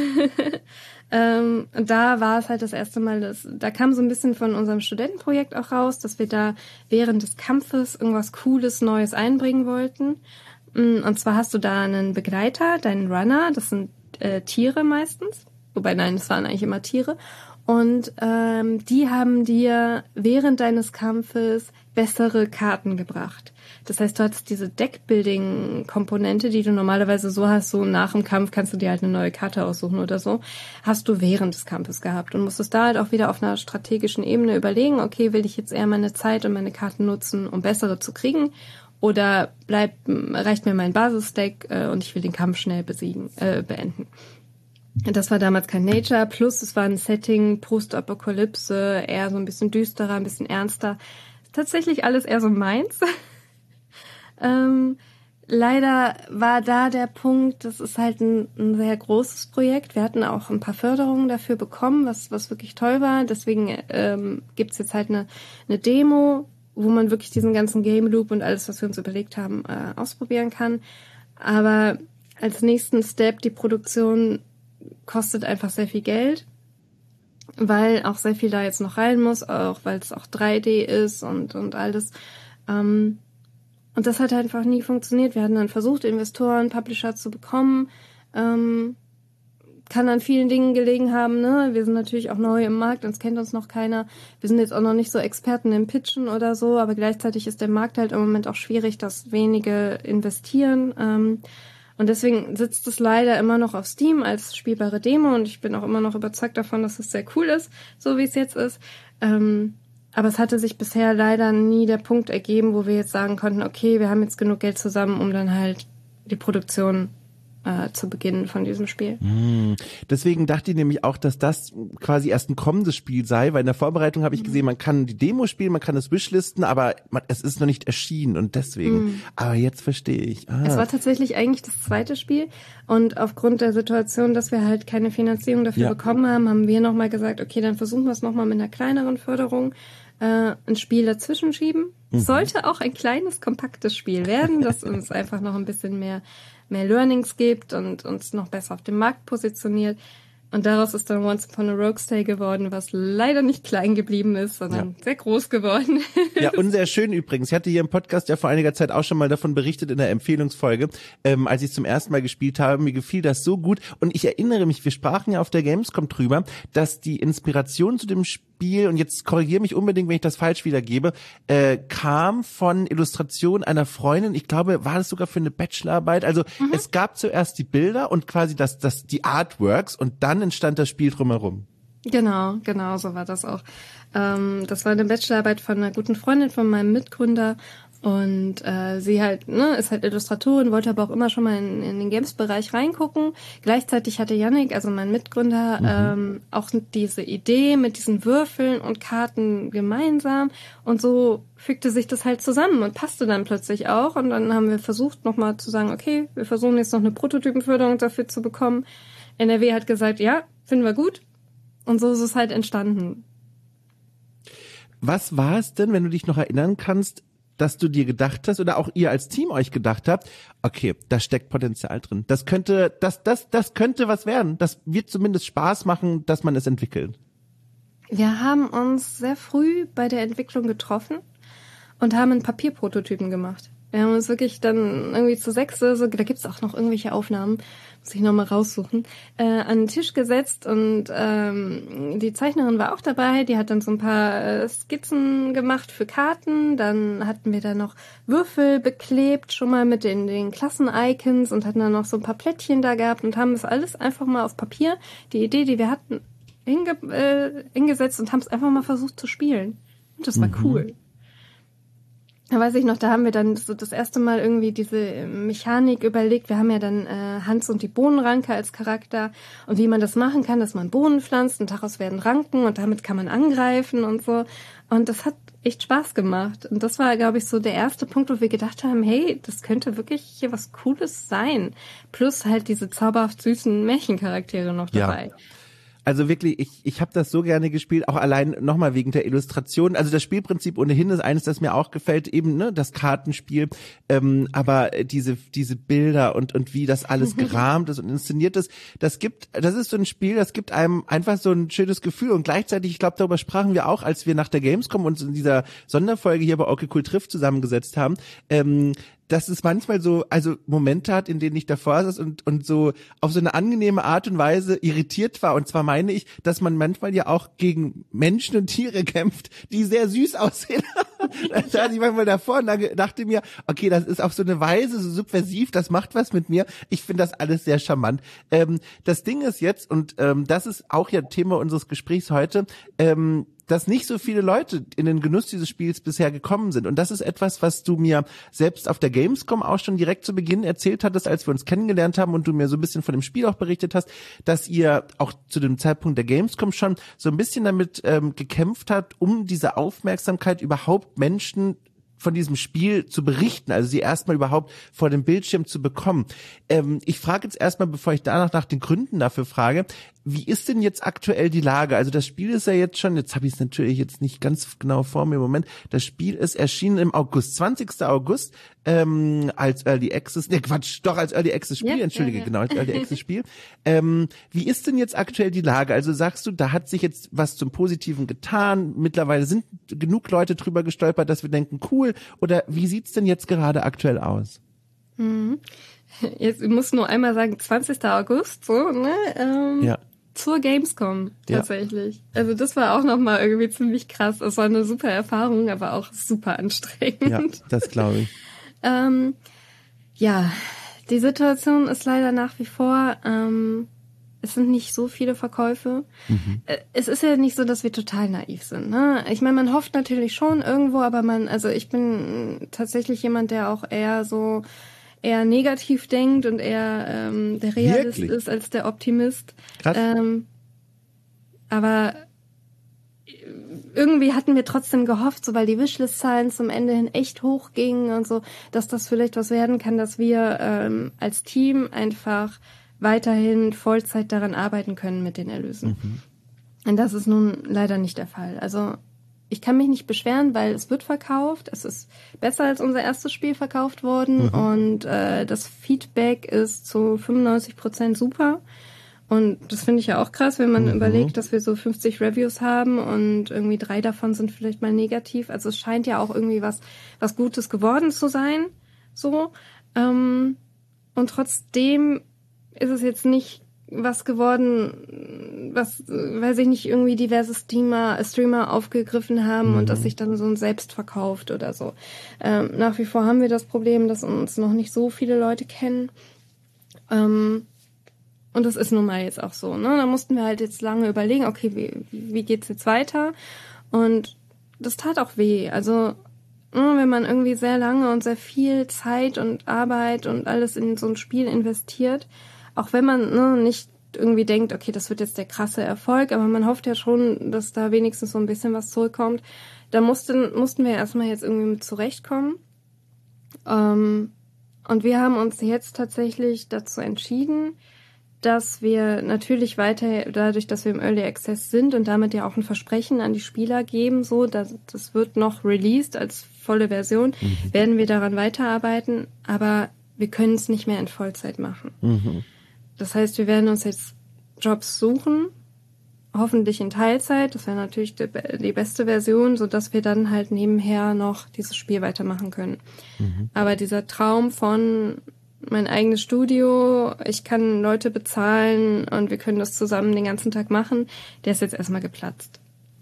ähm, und da war es halt das erste Mal, dass, da kam so ein bisschen von unserem Studentenprojekt auch raus, dass wir da während des Kampfes irgendwas Cooles, Neues einbringen wollten. Und zwar hast du da einen Begleiter, deinen Runner, das sind äh, Tiere meistens. Wobei, nein, es waren eigentlich immer Tiere. Und ähm, die haben dir während deines Kampfes bessere Karten gebracht. Das heißt, du hattest diese Deckbuilding-Komponente, die du normalerweise so hast, so nach dem Kampf kannst du dir halt eine neue Karte aussuchen oder so, hast du während des Kampfes gehabt und musstest da halt auch wieder auf einer strategischen Ebene überlegen, okay, will ich jetzt eher meine Zeit und meine Karten nutzen, um bessere zu kriegen, oder bleibt, reicht mir mein Basisdeck äh, und ich will den Kampf schnell besiegen, äh, beenden. Das war damals kein Nature, plus es war ein Setting, Post-Apokalypse, eher so ein bisschen düsterer, ein bisschen ernster. Tatsächlich alles eher so meins. ähm, leider war da der Punkt, das ist halt ein, ein sehr großes Projekt. Wir hatten auch ein paar Förderungen dafür bekommen, was was wirklich toll war. Deswegen ähm, gibt's jetzt halt eine, eine Demo, wo man wirklich diesen ganzen Game Loop und alles, was wir uns überlegt haben, äh, ausprobieren kann. Aber als nächsten Step die Produktion kostet einfach sehr viel Geld, weil auch sehr viel da jetzt noch rein muss, auch weil es auch drei D ist und und alles. Ähm, und das hat einfach nie funktioniert. Wir hatten dann versucht, Investoren, Publisher zu bekommen. Ähm, kann an vielen Dingen gelegen haben, ne? Wir sind natürlich auch neu im Markt, uns kennt uns noch keiner. Wir sind jetzt auch noch nicht so Experten im Pitchen oder so, aber gleichzeitig ist der Markt halt im Moment auch schwierig, dass wenige investieren. Ähm, Und deswegen sitzt es leider immer noch auf Steam als spielbare Demo und ich bin auch immer noch überzeugt davon, dass es sehr cool ist, so wie es jetzt ist. Ähm, aber es hatte sich bisher leider nie der Punkt ergeben, wo wir jetzt sagen konnten, okay, wir haben jetzt genug Geld zusammen, um dann halt die Produktion äh, zu beginnen von diesem Spiel. Hm. Deswegen dachte ich nämlich auch, dass das quasi erst ein kommendes Spiel sei, weil in der Vorbereitung habe ich mhm. gesehen, man kann die Demo spielen, man kann es wishlisten, aber man, es ist noch nicht erschienen und deswegen. Mhm. Aber jetzt verstehe ich. Ah. Es war tatsächlich eigentlich das zweite Spiel und aufgrund der Situation, dass wir halt keine Finanzierung dafür ja. bekommen haben, haben wir nochmal gesagt, okay, dann versuchen wir es nochmal mit einer kleineren Förderung, äh, ein Spiel dazwischen schieben. Mhm. Sollte auch ein kleines, kompaktes Spiel werden, das uns einfach noch ein bisschen mehr mehr Learnings gibt und uns noch besser auf dem Markt positioniert. Und daraus ist dann Once Upon a Rogue's Tale geworden, was leider nicht klein geblieben ist, sondern ja. sehr groß geworden ist. Ja, und sehr schön übrigens. Ich hatte hier im Podcast ja vor einiger Zeit auch schon mal davon berichtet in der Empfehlungsfolge, ähm, als ich zum ersten Mal gespielt habe. Mir gefiel das so gut. Und ich erinnere mich, wir sprachen ja auf der Gamescom drüber, dass die Inspiration zu dem Spiel, und jetzt korrigiere mich unbedingt, wenn ich das falsch wiedergebe, äh, kam von Illustration einer Freundin. Ich glaube, war das sogar für eine Bachelorarbeit. Also mhm. es gab zuerst die Bilder und quasi das, das, die Artworks und dann entstand das Spiel drumherum. Genau, genau, so war das auch. Ähm, das war eine Bachelorarbeit von einer guten Freundin von meinem Mitgründer Und äh, sie halt, ne, ist halt Illustratorin, wollte aber auch immer schon mal in, in den Games-Bereich reingucken. Gleichzeitig hatte Yannick, also mein Mitgründer, mhm. ähm, auch diese Idee mit diesen Würfeln und Karten gemeinsam. Und so fügte sich das halt zusammen und passte dann plötzlich auch. Und dann haben wir versucht, nochmal zu sagen, okay, wir versuchen jetzt noch eine Prototypenförderung dafür zu bekommen. N R W hat gesagt, ja, finden wir gut. Und so ist es halt entstanden. Was war es denn, wenn du dich noch erinnern kannst, dass du dir gedacht hast oder auch ihr als Team euch gedacht habt, okay, da steckt Potenzial drin. Das könnte, das, das, das könnte was werden. Das wird zumindest Spaß machen, dass man es entwickelt. Wir haben uns sehr früh bei der Entwicklung getroffen und haben einen Papierprototypen gemacht. Wir haben uns wirklich dann irgendwie zu sechs, so, da gibt's auch noch irgendwelche Aufnahmen, muss ich nochmal raussuchen, äh, an den Tisch gesetzt und ähm, die Zeichnerin war auch dabei, die hat dann so ein paar äh, Skizzen gemacht für Karten, dann hatten wir da noch Würfel beklebt, schon mal mit den, den Klassen-Icons und hatten dann noch so ein paar Plättchen da gehabt und haben das alles einfach mal auf Papier, die Idee, die wir hatten, hinge äh, hingesetzt und haben es einfach mal versucht zu spielen. Und das war mhm. cool. Da weiß ich noch, da haben wir dann so das erste Mal irgendwie diese Mechanik überlegt. Wir haben ja dann äh, Hans und die Bohnenranke als Charakter und wie man das machen kann, dass man Bohnen pflanzt und daraus werden Ranken und damit kann man angreifen und so. Und das hat echt Spaß gemacht. Und das war, glaube ich, so der erste Punkt, wo wir gedacht haben, hey, das könnte wirklich hier was Cooles sein. Plus halt diese zauberhaft süßen Märchencharaktere noch dabei. Ja. Also wirklich, ich ich habe das so gerne gespielt, auch allein nochmal wegen der Illustration. Also das Spielprinzip ohnehin ist eines, das mir auch gefällt, eben ne das Kartenspiel. Ähm, aber diese diese Bilder und und wie das alles gerahmt ist und inszeniert ist, das gibt, das ist so ein Spiel, das gibt einem einfach so ein schönes Gefühl. Und gleichzeitig, ich glaube, darüber sprachen wir auch, als wir nach der Gamescom uns in dieser Sonderfolge hier bei Okay Cool Trifft zusammengesetzt haben. Ähm, dass es manchmal so, also Momente hat, in denen ich davor saß und, und so auf so eine angenehme Art und Weise irritiert war. Und zwar meine ich, dass man manchmal ja auch gegen Menschen und Tiere kämpft, die sehr süß aussehen. Da saß ich manchmal davor und dachte mir, okay, das ist auf so eine Weise so subversiv, das macht was mit mir. Ich finde das alles sehr charmant. Ähm, das Ding ist jetzt, und ähm, das ist auch ja Thema unseres Gesprächs heute, ähm, dass nicht so viele Leute in den Genuss dieses Spiels bisher gekommen sind. Und das ist etwas, was du mir selbst auf der Gamescom auch schon direkt zu Beginn erzählt hattest, als wir uns kennengelernt haben und du mir so ein bisschen von dem Spiel auch berichtet hast, dass ihr auch zu dem Zeitpunkt der Gamescom schon so ein bisschen damit ähm, gekämpft habt, um diese Aufmerksamkeit überhaupt Menschen von diesem Spiel zu berichten, also sie erstmal überhaupt vor dem Bildschirm zu bekommen. Ähm, ich frage jetzt erstmal, bevor ich danach nach den Gründen dafür frage, wie ist denn jetzt aktuell die Lage? Also das Spiel ist ja jetzt schon, jetzt habe ich es natürlich jetzt nicht ganz genau vor mir im Moment, das Spiel ist erschienen im August, zwanzigsten August, ähm, als Early Access, ne Quatsch, doch als Early Access Spiel, ja, entschuldige, ja, ja. genau, als Early Access Spiel. Ähm, wie ist denn jetzt aktuell die Lage? Also sagst du, da hat sich jetzt was zum Positiven getan, mittlerweile sind genug Leute drüber gestolpert, dass wir denken, cool, oder wie sieht's denn jetzt gerade aktuell aus? Mhm. Jetzt ich muss nur einmal sagen, zwanzigsten August, so, ne? Ähm, ja. Zur Gamescom tatsächlich. Ja. Also das war auch nochmal irgendwie ziemlich krass. Es war eine super Erfahrung, aber auch super anstrengend. Ja, das glaube ich. ähm, ja, die Situation ist leider nach wie vor, ähm, es sind nicht so viele Verkäufe. Mhm. Es ist ja nicht so, dass wir total naiv sind. Ne? Ich meine, man hofft natürlich schon irgendwo, aber man, also ich bin tatsächlich jemand, der auch eher so eher negativ denkt und eher ähm, der Realist Wirklich? ist als der Optimist. Krass. Ähm, aber irgendwie hatten wir trotzdem gehofft, so weil die Wishlist-Zahlen zum Ende hin echt hochgingen und so, dass das vielleicht was werden kann, dass wir ähm, als Team einfach weiterhin Vollzeit daran arbeiten können mit den Erlösen. Mhm. Und das ist nun leider nicht der Fall. Also ich kann mich nicht beschweren, weil es wird verkauft. Es ist besser als unser erstes Spiel verkauft worden. Mhm. Und äh, das Feedback ist zu fünfundneunzig Prozent super. Und das finde ich ja auch krass, wenn man mhm. überlegt, dass wir so fünfzig Reviews haben und irgendwie drei davon sind vielleicht mal negativ. Also es scheint ja auch irgendwie was was Gutes geworden zu sein. So. Ähm, und trotzdem ist es jetzt nicht was geworden, was, weiß ich nicht, irgendwie diverse Streamer, Streamer aufgegriffen haben mhm. und das sich dann so ein selbst verkauft oder so. Ähm, nach wie vor haben wir das Problem, dass uns noch nicht so viele Leute kennen. Ähm, und das ist nun mal jetzt auch so, ne? Da mussten wir halt jetzt lange überlegen, okay, wie, wie geht's jetzt weiter? Und das tat auch weh. Also wenn man irgendwie sehr lange und sehr viel Zeit und Arbeit und alles in so ein Spiel investiert, auch wenn man ne, nicht irgendwie denkt, okay, das wird jetzt der krasse Erfolg, aber man hofft ja schon, dass da wenigstens so ein bisschen was zurückkommt. Da mussten, mussten wir erstmal jetzt irgendwie mit zurechtkommen. Ähm, und wir haben uns jetzt tatsächlich dazu entschieden, dass wir natürlich weiter, dadurch, dass wir im Early Access sind und damit ja auch ein Versprechen an die Spieler geben, so, dass das wird noch released als volle Version, mhm. werden wir daran weiterarbeiten, aber wir können es nicht mehr in Vollzeit machen. Mhm. Das heißt, wir werden uns jetzt Jobs suchen, hoffentlich in Teilzeit. Das wäre natürlich die, die beste Version, sodass wir dann halt nebenher noch dieses Spiel weitermachen können. Mhm. Aber dieser Traum von mein eigenes Studio, ich kann Leute bezahlen und wir können das zusammen den ganzen Tag machen, der ist jetzt erstmal geplatzt.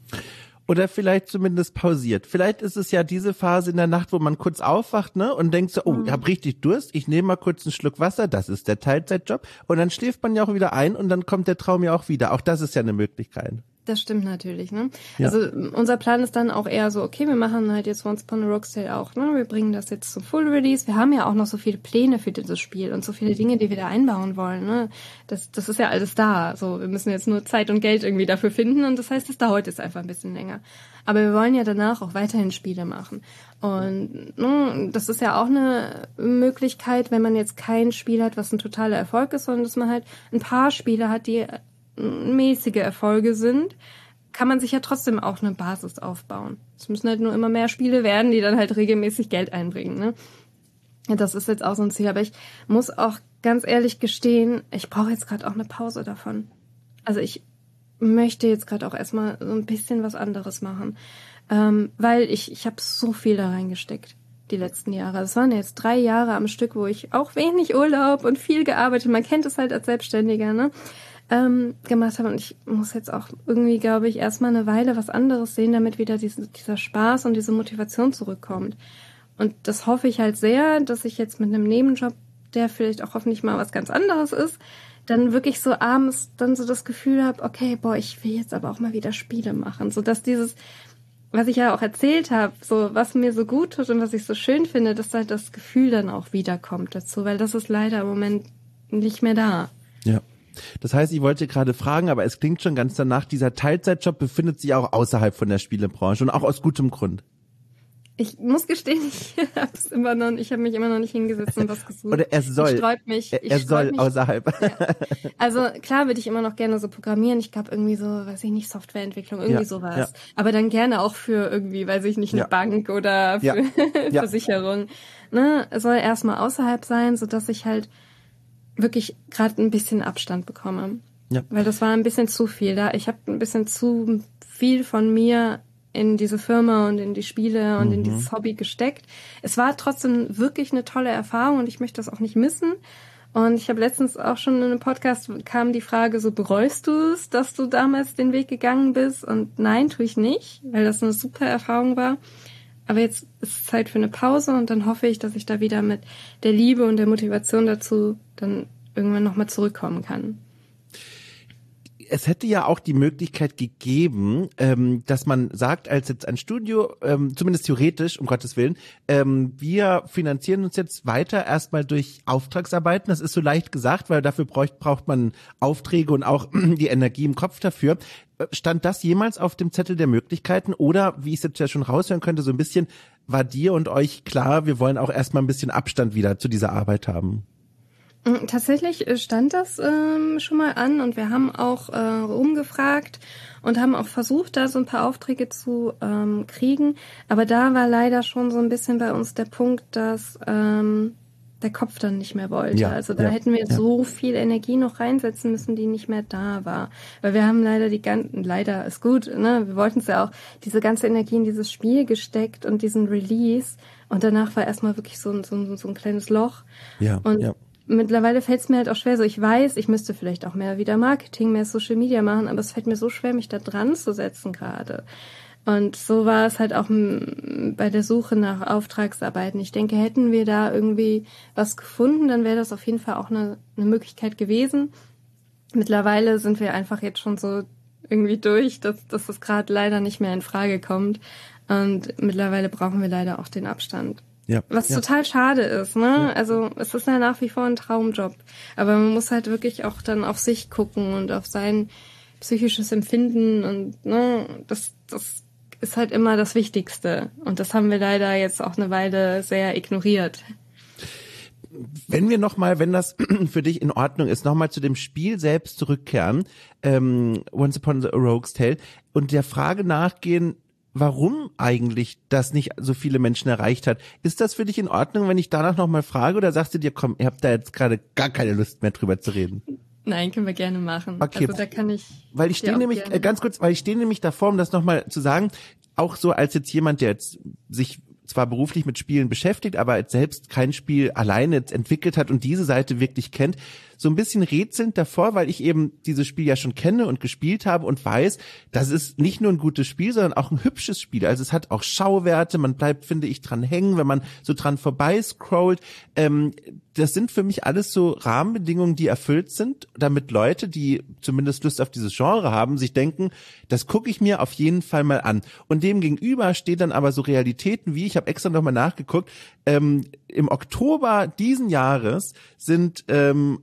Oder vielleicht zumindest pausiert. Vielleicht ist es ja diese Phase in der Nacht, wo man kurz aufwacht, ne, und denkt so, oh, ich hab richtig Durst, ich nehme mal kurz einen Schluck Wasser, das ist der Teilzeitjob. Und dann schläft man ja auch wieder ein und dann kommt der Traum ja auch wieder. Auch das ist ja eine Möglichkeit. Das stimmt natürlich, ne? Ja. Also unser Plan ist dann auch eher so, okay, wir machen halt jetzt Once Upon a Rockstale auch, ne? Wir bringen das jetzt zum Full Release. Wir haben ja auch noch so viele Pläne für dieses Spiel und so viele Dinge, die wir da einbauen wollen, ne? Das, das ist ja alles da. So, wir müssen jetzt nur Zeit und Geld irgendwie dafür finden und das heißt, es dauert jetzt einfach ein bisschen länger. Aber wir wollen ja danach auch weiterhin Spiele machen. Und ne, das ist ja auch eine Möglichkeit, wenn man jetzt kein Spiel hat, was ein totaler Erfolg ist, sondern dass man halt ein paar Spiele hat, die mäßige Erfolge sind, kann man sich ja trotzdem auch eine Basis aufbauen. Es müssen halt nur immer mehr Spiele werden, die dann halt regelmäßig Geld einbringen, ne? Ja, das ist jetzt auch so ein Ziel. Aber ich muss auch ganz ehrlich gestehen, ich brauche jetzt gerade auch eine Pause davon. Also ich möchte jetzt gerade auch erstmal so ein bisschen was anderes machen. Ähm, weil ich, ich habe so viel da reingesteckt, die letzten Jahre. Es waren jetzt drei Jahre am Stück, wo ich auch wenig Urlaub und viel gearbeitet, man kennt es halt als Selbstständiger, ne? Ähm, gemacht habe. Und ich muss jetzt auch irgendwie, glaube ich, erstmal eine Weile was anderes sehen, damit wieder diese, dieser Spaß und diese Motivation zurückkommt. Und das hoffe ich halt sehr, dass ich jetzt mit einem Nebenjob, der vielleicht auch hoffentlich mal was ganz anderes ist, dann wirklich so abends dann so das Gefühl habe, okay, boah, ich will jetzt aber auch mal wieder Spiele machen. So dass dieses, was ich ja auch erzählt habe, so was mir so gut tut und was ich so schön finde, dass halt das Gefühl dann auch wiederkommt dazu, weil das ist leider im Moment nicht mehr da. Ja. Das heißt, ich wollte gerade fragen, aber es klingt schon ganz danach, dieser Teilzeitjob befindet sich auch außerhalb von der Spielebranche und auch aus gutem Grund. Ich muss gestehen, ich hab's immer noch, ich habe mich immer noch nicht hingesetzt und was gesucht. Oder er soll. Ich sträub mich. Er, er ich soll mich. außerhalb. Ja. Also klar würde ich immer noch gerne so programmieren. Ich glaube irgendwie so, weiß ich nicht, Softwareentwicklung, irgendwie ja, sowas. Ja. Aber dann gerne auch für irgendwie, weiß ich nicht, eine ja. Bank oder für ja. Versicherung. Ne, es soll erstmal außerhalb sein, sodass ich halt wirklich gerade ein bisschen Abstand bekomme. Ja. Weil das war ein bisschen zu viel da. Ich habe ein bisschen zu viel von mir in diese Firma und in die Spiele und mhm. in dieses Hobby gesteckt. Es war trotzdem wirklich eine tolle Erfahrung und ich möchte das auch nicht missen. Und ich habe letztens auch schon in einem Podcast kam die Frage so, bereust du es, dass du damals den Weg gegangen bist? Und nein, tue ich nicht, weil das eine super Erfahrung war. Aber jetzt ist es Zeit für eine Pause und dann hoffe ich, dass ich da wieder mit der Liebe und der Motivation dazu dann irgendwann nochmal zurückkommen kann. Es hätte ja auch die Möglichkeit gegeben, ähm, dass man sagt, als jetzt ein Studio, ähm, zumindest theoretisch, um Gottes Willen, ähm, wir finanzieren uns jetzt weiter erstmal durch Auftragsarbeiten. Das ist so leicht gesagt, weil dafür braucht, braucht man Aufträge und auch die Energie im Kopf dafür. Stand das jemals auf dem Zettel der Möglichkeiten? Oder, wie ich es jetzt ja schon raushören könnte, so ein bisschen, war dir und euch klar, wir wollen auch erstmal ein bisschen Abstand wieder zu dieser Arbeit haben? Tatsächlich stand das ähm, schon mal an und wir haben auch äh, rumgefragt und haben auch versucht, da so ein paar Aufträge zu ähm, kriegen. Aber da war leider schon so ein bisschen bei uns der Punkt, dass ähm, der Kopf dann nicht mehr wollte. Ja, also da ja, hätten wir ja. so viel Energie noch reinsetzen müssen, die nicht mehr da war. Weil wir haben leider die ganzen, leider ist gut, ne? Wir wollten es ja auch, diese ganze Energie in dieses Spiel gesteckt und diesen Release. Und danach war erstmal wirklich so ein, so ein, so ein kleines Loch. Ja, und ja. Mittlerweile fällt es mir halt auch schwer, so ich weiß, ich müsste vielleicht auch mehr wieder Marketing, mehr Social Media machen, aber es fällt mir so schwer, mich da dran zu setzen gerade. Und so war es halt auch bei der Suche nach Auftragsarbeiten. Ich denke, hätten wir da irgendwie was gefunden, dann wäre das auf jeden Fall auch eine, eine Möglichkeit gewesen. Mittlerweile sind wir einfach jetzt schon so irgendwie durch, dass, dass das gerade leider nicht mehr in Frage kommt. Und mittlerweile brauchen wir leider auch den Abstand. Ja, Was ja. total schade ist, ne? Ja. Also es ist ja nach wie vor ein Traumjob. Aber man muss halt wirklich auch dann auf sich gucken und auf sein psychisches Empfinden und ne, das, das ist halt immer das Wichtigste. Und das haben wir leider jetzt auch eine Weile sehr ignoriert. Wenn wir nochmal, wenn das für dich in Ordnung ist, nochmal zu dem Spiel selbst zurückkehren, ähm, Once Upon a Rogue's Tale, und der Frage nachgehen, warum eigentlich das nicht so viele Menschen erreicht hat. Ist das für dich in Ordnung, wenn ich danach nochmal frage, oder sagst du dir, komm, ihr habt da jetzt gerade gar keine Lust mehr drüber zu reden? Nein, können wir gerne machen. Okay. Also da kann ich. Weil ich stehe nämlich, äh, ganz kurz, weil ich stehe nämlich davor, um das nochmal zu sagen, auch so als jetzt jemand, der jetzt sich zwar beruflich mit Spielen beschäftigt, aber jetzt selbst kein Spiel alleine jetzt entwickelt hat und diese Seite wirklich kennt, so ein bisschen rätselnd davor, weil ich eben dieses Spiel ja schon kenne und gespielt habe und weiß, das ist nicht nur ein gutes Spiel, sondern auch ein hübsches Spiel. Also es hat auch Schauwerte, man bleibt, finde ich, dran hängen, wenn man so dran vorbei scrollt. Ähm, das sind für mich alles so Rahmenbedingungen, die erfüllt sind, damit Leute, die zumindest Lust auf dieses Genre haben, sich denken, das gucke ich mir auf jeden Fall mal an. Und dem gegenüber steht dann aber so Realitäten wie, ich habe extra nochmal nachgeguckt, ähm, im Oktober diesen Jahres sind ähm,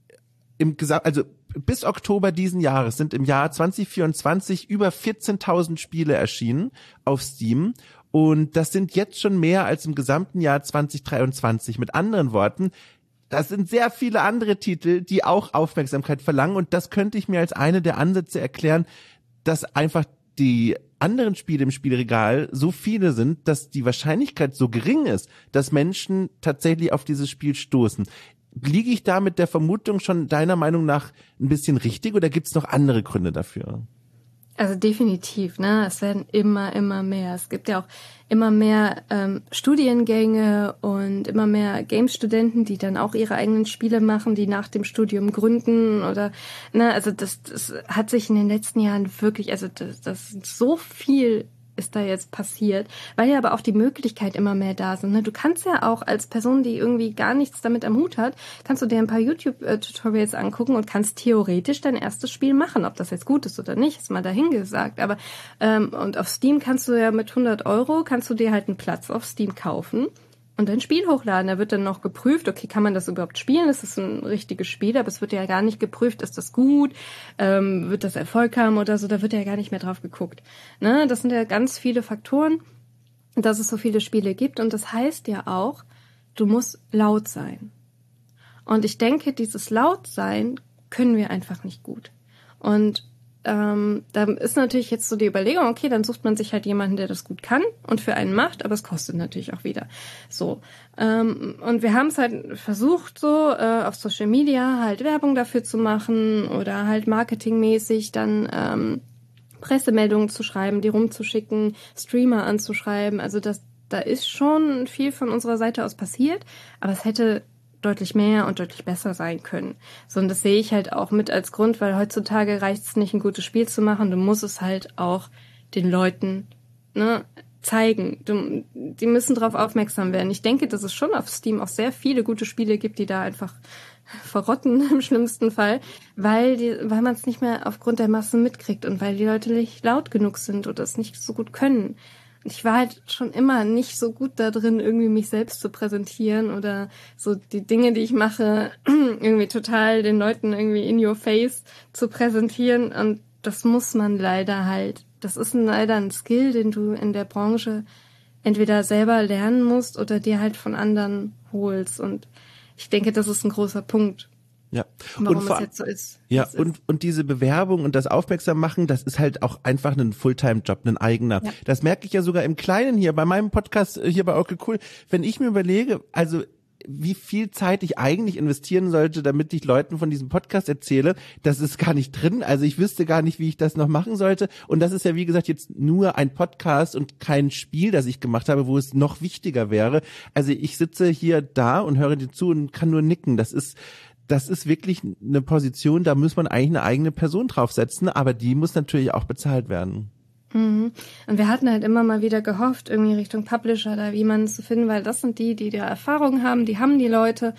im Gesam- also bis Oktober diesen Jahres sind im Jahr zwanzig vierundzwanzig über vierzehntausend Spiele erschienen auf Steam. Und das sind jetzt schon mehr als im gesamten Jahr zwanzig dreiundzwanzig. Mit anderen Worten, das sind sehr viele andere Titel, die auch Aufmerksamkeit verlangen. Und das könnte ich mir als eine der Ansätze erklären, dass einfach die anderen Spiele im Spielregal so viele sind, dass die Wahrscheinlichkeit so gering ist, dass Menschen tatsächlich auf dieses Spiel stoßen. Liege ich da mit der Vermutung schon deiner Meinung nach ein bisschen richtig oder gibt es noch andere Gründe dafür? Also definitiv, ne? Es werden immer, immer mehr. Es gibt ja auch immer mehr ähm, Studiengänge und immer mehr Games-Studenten, die dann auch ihre eigenen Spiele machen, die nach dem Studium gründen oder, ne? Also das, das hat sich in den letzten Jahren wirklich, also das, das ist so viel ist da jetzt passiert, weil ja aber auch die Möglichkeit immer mehr da sind. Ne? Du kannst ja auch als Person, die irgendwie gar nichts damit am Hut hat, kannst du dir ein paar YouTube-Tutorials angucken und kannst theoretisch dein erstes Spiel machen. Ob das jetzt gut ist oder nicht, ist mal dahingesagt. Aber ähm, und auf Steam kannst du ja mit hundert Euro, kannst du dir halt einen Platz auf Steam kaufen und dein Spiel hochladen. Da wird dann noch geprüft, okay, kann man das überhaupt spielen? Ist das ein richtiges Spiel? Aber es wird ja gar nicht geprüft, ist das gut? Ähm, wird das Erfolg haben oder so? Da wird ja gar nicht mehr drauf geguckt. Ne? Das sind ja ganz viele Faktoren, dass es so viele Spiele gibt. Und das heißt ja auch, du musst laut sein. Und ich denke, dieses Lautsein können wir einfach nicht gut. Und Ähm, da ist natürlich jetzt so die Überlegung, okay, dann sucht man sich halt jemanden, der das gut kann und für einen macht, aber es kostet natürlich auch wieder. So. Ähm, und wir haben es halt versucht, so äh, auf Social Media halt Werbung dafür zu machen oder halt marketingmäßig dann ähm, Pressemeldungen zu schreiben, die rumzuschicken, Streamer anzuschreiben. Also das, da ist schon viel von unserer Seite aus passiert, aber es hätte deutlich mehr und deutlich besser sein können. So, und das sehe ich halt auch mit als Grund, weil heutzutage reicht es nicht, ein gutes Spiel zu machen. Du musst es halt auch den Leuten ne, zeigen. Du, die müssen darauf aufmerksam werden. Ich denke, dass es schon auf Steam auch sehr viele gute Spiele gibt, die da einfach verrotten im schlimmsten Fall, weil die, weil man es nicht mehr aufgrund der Massen mitkriegt und weil die Leute nicht laut genug sind oder es nicht so gut können. Ich war halt schon immer nicht so gut da drin, irgendwie mich selbst zu präsentieren oder so die Dinge, die ich mache, irgendwie total den Leuten irgendwie in your face zu präsentieren. Und das muss man leider halt, das ist leider ein Skill, den du in der Branche entweder selber lernen musst oder dir halt von anderen holst. Und ich denke, das ist ein großer Punkt. Ja. Warum und vor, es jetzt so ist. Ja, und, und diese Bewerbung und das Aufmerksammachen, das ist halt auch einfach ein Fulltime-Job, ein eigener. Ja. Das merke ich ja sogar im Kleinen hier, bei meinem Podcast hier bei Okay Cool. Wenn ich mir überlege, also wie viel Zeit ich eigentlich investieren sollte, damit ich Leuten von diesem Podcast erzähle, das ist gar nicht drin. Also ich wüsste gar nicht, wie ich das noch machen sollte. Und das ist ja, wie gesagt, jetzt nur ein Podcast und kein Spiel, das ich gemacht habe, wo es noch wichtiger wäre. Also ich sitze hier da und höre dir zu und kann nur nicken. Das ist Das ist wirklich eine Position, da muss man eigentlich eine eigene Person draufsetzen, aber die muss natürlich auch bezahlt werden. Mhm. Und wir hatten halt immer mal wieder gehofft, irgendwie Richtung Publisher da jemanden zu finden, weil das sind die, die da Erfahrung haben, die haben die Leute.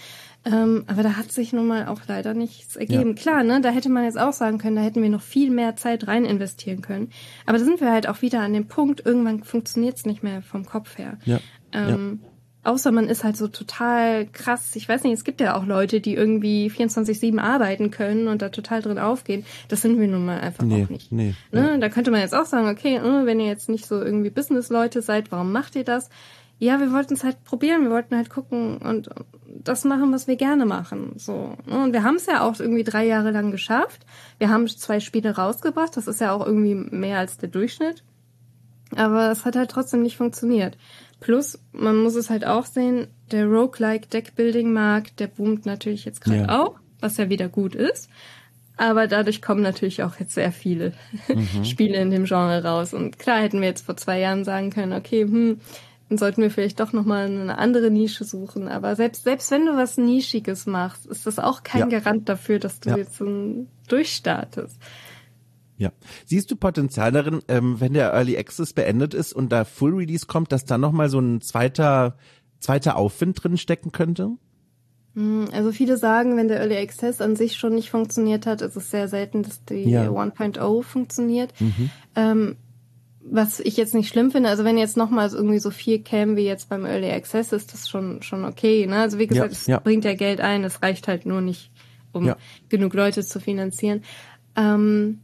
Ähm, aber da hat sich nun mal auch leider nichts ergeben. Ja. Klar, ne, da hätte man jetzt auch sagen können, da hätten wir noch viel mehr Zeit rein investieren können. Aber da sind wir halt auch wieder an dem Punkt, irgendwann funktioniert's nicht mehr vom Kopf her. Ja. Ähm, ja. Außer man ist halt so total krass. Ich weiß nicht, es gibt ja auch Leute, die irgendwie vierundzwanzig sieben arbeiten können und da total drin aufgehen. Das sind wir nun mal einfach nee, auch nicht. Nee, ne? Ja. Da könnte man jetzt auch sagen, okay, wenn ihr jetzt nicht so irgendwie Business-Leute seid, warum macht ihr das? Ja, wir wollten es halt probieren, wir wollten halt gucken und das machen, was wir gerne machen. So. Und wir haben es ja auch irgendwie drei Jahre lang geschafft. Wir haben zwei Spiele rausgebracht, das ist ja auch irgendwie mehr als der Durchschnitt. Aber es hat halt trotzdem nicht funktioniert. Plus, man muss es halt auch sehen, der Roguelike Deckbuilding-Markt, der boomt natürlich jetzt gerade ja. auch, was ja wieder gut ist. Aber dadurch kommen natürlich auch jetzt sehr viele mhm. Spiele in dem Genre raus. Und klar hätten wir jetzt vor zwei Jahren sagen können, okay, hm, dann sollten wir vielleicht doch nochmal eine andere Nische suchen. Aber selbst selbst wenn du was Nischiges machst, ist das auch kein ja. Garant dafür, dass du ja. jetzt so ein durchstartest. Ja. Siehst du Potenzial darin, ähm, wenn der Early Access beendet ist und da Full Release kommt, dass da nochmal so ein zweiter, zweiter Aufwind drin stecken könnte? Also viele sagen, wenn der Early Access an sich schon nicht funktioniert hat, ist es sehr selten, dass die ja. eins Punkt null funktioniert. Mhm. Ähm, was ich jetzt nicht schlimm finde, also wenn jetzt nochmal irgendwie so viel käme wie jetzt beim Early Access, ist das schon schon okay. Ne? Also wie gesagt, ja, es ja. bringt ja Geld ein, es reicht halt nur nicht, um ja. genug Leute zu finanzieren. Ähm,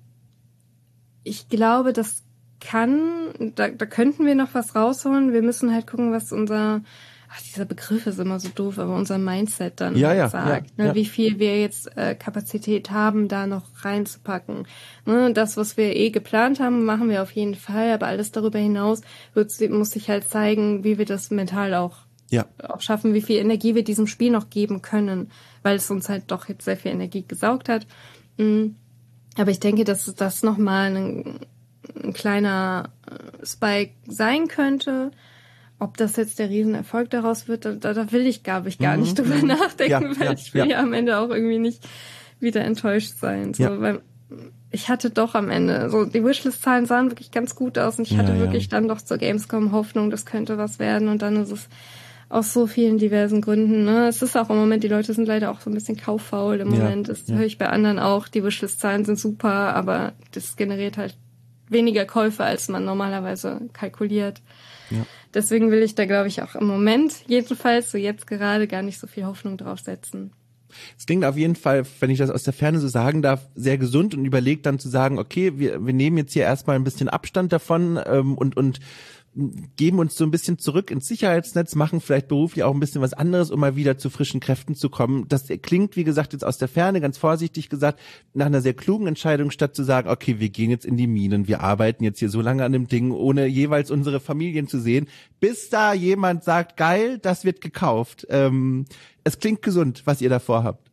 ich glaube, das kann, da, da könnten wir noch was rausholen. Wir müssen halt gucken, was unser, ach, dieser Begriff ist immer so doof, aber unser Mindset dann ja, ja, sagt. Ja, ne? ja. Wie viel wir jetzt äh, Kapazität haben, da noch reinzupacken. Ne? Das, was wir eh geplant haben, machen wir auf jeden Fall, aber alles darüber hinaus wird, muss sich halt zeigen, wie wir das mental auch, ja. auch schaffen, wie viel Energie wir diesem Spiel noch geben können, weil es uns halt doch jetzt sehr viel Energie gesaugt hat. Mhm. Aber ich denke, dass das nochmal ein, ein kleiner Spike sein könnte. Ob das jetzt der Riesenerfolg daraus wird, da, da will ich, glaube ich, gar nicht drüber nachdenken, ja, weil ja, ich will ja. ja am Ende auch irgendwie nicht wieder enttäuscht sein. So, ja. Weil ich hatte doch am Ende, so die Wishlist-Zahlen sahen wirklich ganz gut aus und ich hatte ja, wirklich ja. dann doch zur Gamescom Hoffnung, das könnte was werden und dann ist es aus so vielen diversen Gründen. Ne? Es ist auch im Moment, die Leute sind leider auch so ein bisschen kauffaul im Moment. Ja, das ja. höre ich bei anderen auch. Die Wishlist-Zahlen sind super, aber das generiert halt weniger Käufe, als man normalerweise kalkuliert. Ja. Deswegen will ich da, glaube ich, auch im Moment, jedenfalls, so jetzt gerade, gar nicht so viel Hoffnung drauf setzen. Es klingt auf jeden Fall, wenn ich das aus der Ferne so sagen darf, sehr gesund und überlegt dann zu sagen, okay, wir, wir nehmen jetzt hier erstmal ein bisschen Abstand davon ähm, und und geben uns so ein bisschen zurück ins Sicherheitsnetz, machen vielleicht beruflich auch ein bisschen was anderes, um mal wieder zu frischen Kräften zu kommen. Das klingt, wie gesagt, jetzt aus der Ferne, ganz vorsichtig gesagt, nach einer sehr klugen Entscheidung, statt zu sagen, okay, wir gehen jetzt in die Minen, wir arbeiten jetzt hier so lange an dem Ding, ohne jeweils unsere Familien zu sehen, bis da jemand sagt, geil, das wird gekauft. Ähm, es klingt gesund, was ihr da vorhabt.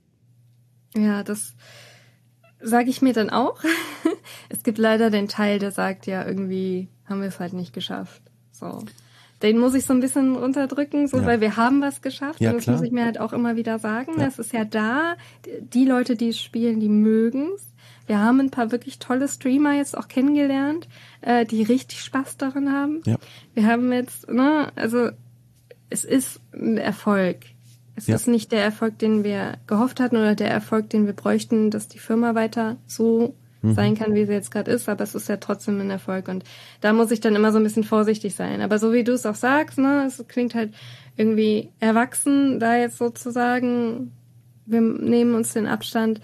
Ja, das sage ich mir dann auch. Es gibt leider den Teil, der sagt, ja, irgendwie haben wir es halt nicht geschafft. So, den muss ich so ein bisschen runterdrücken, so, ja. weil wir haben was geschafft. Ja, und das klar. muss ich mir halt auch immer wieder sagen. Ja. Das ist ja da. Die Leute, die es spielen, die mögen's. Wir haben ein paar wirklich tolle Streamer jetzt auch kennengelernt, äh, die richtig Spaß daran haben. Ja. Wir haben jetzt, ne, also es ist ein Erfolg. Es ja. ist nicht der Erfolg, den wir gehofft hatten oder der Erfolg, den wir bräuchten, dass die Firma weiter so sein kann, wie sie jetzt gerade ist, aber es ist ja trotzdem ein Erfolg und da muss ich dann immer so ein bisschen vorsichtig sein. Aber so wie du es auch sagst, ne, es klingt halt irgendwie erwachsen, da jetzt sozusagen, wir nehmen uns den Abstand.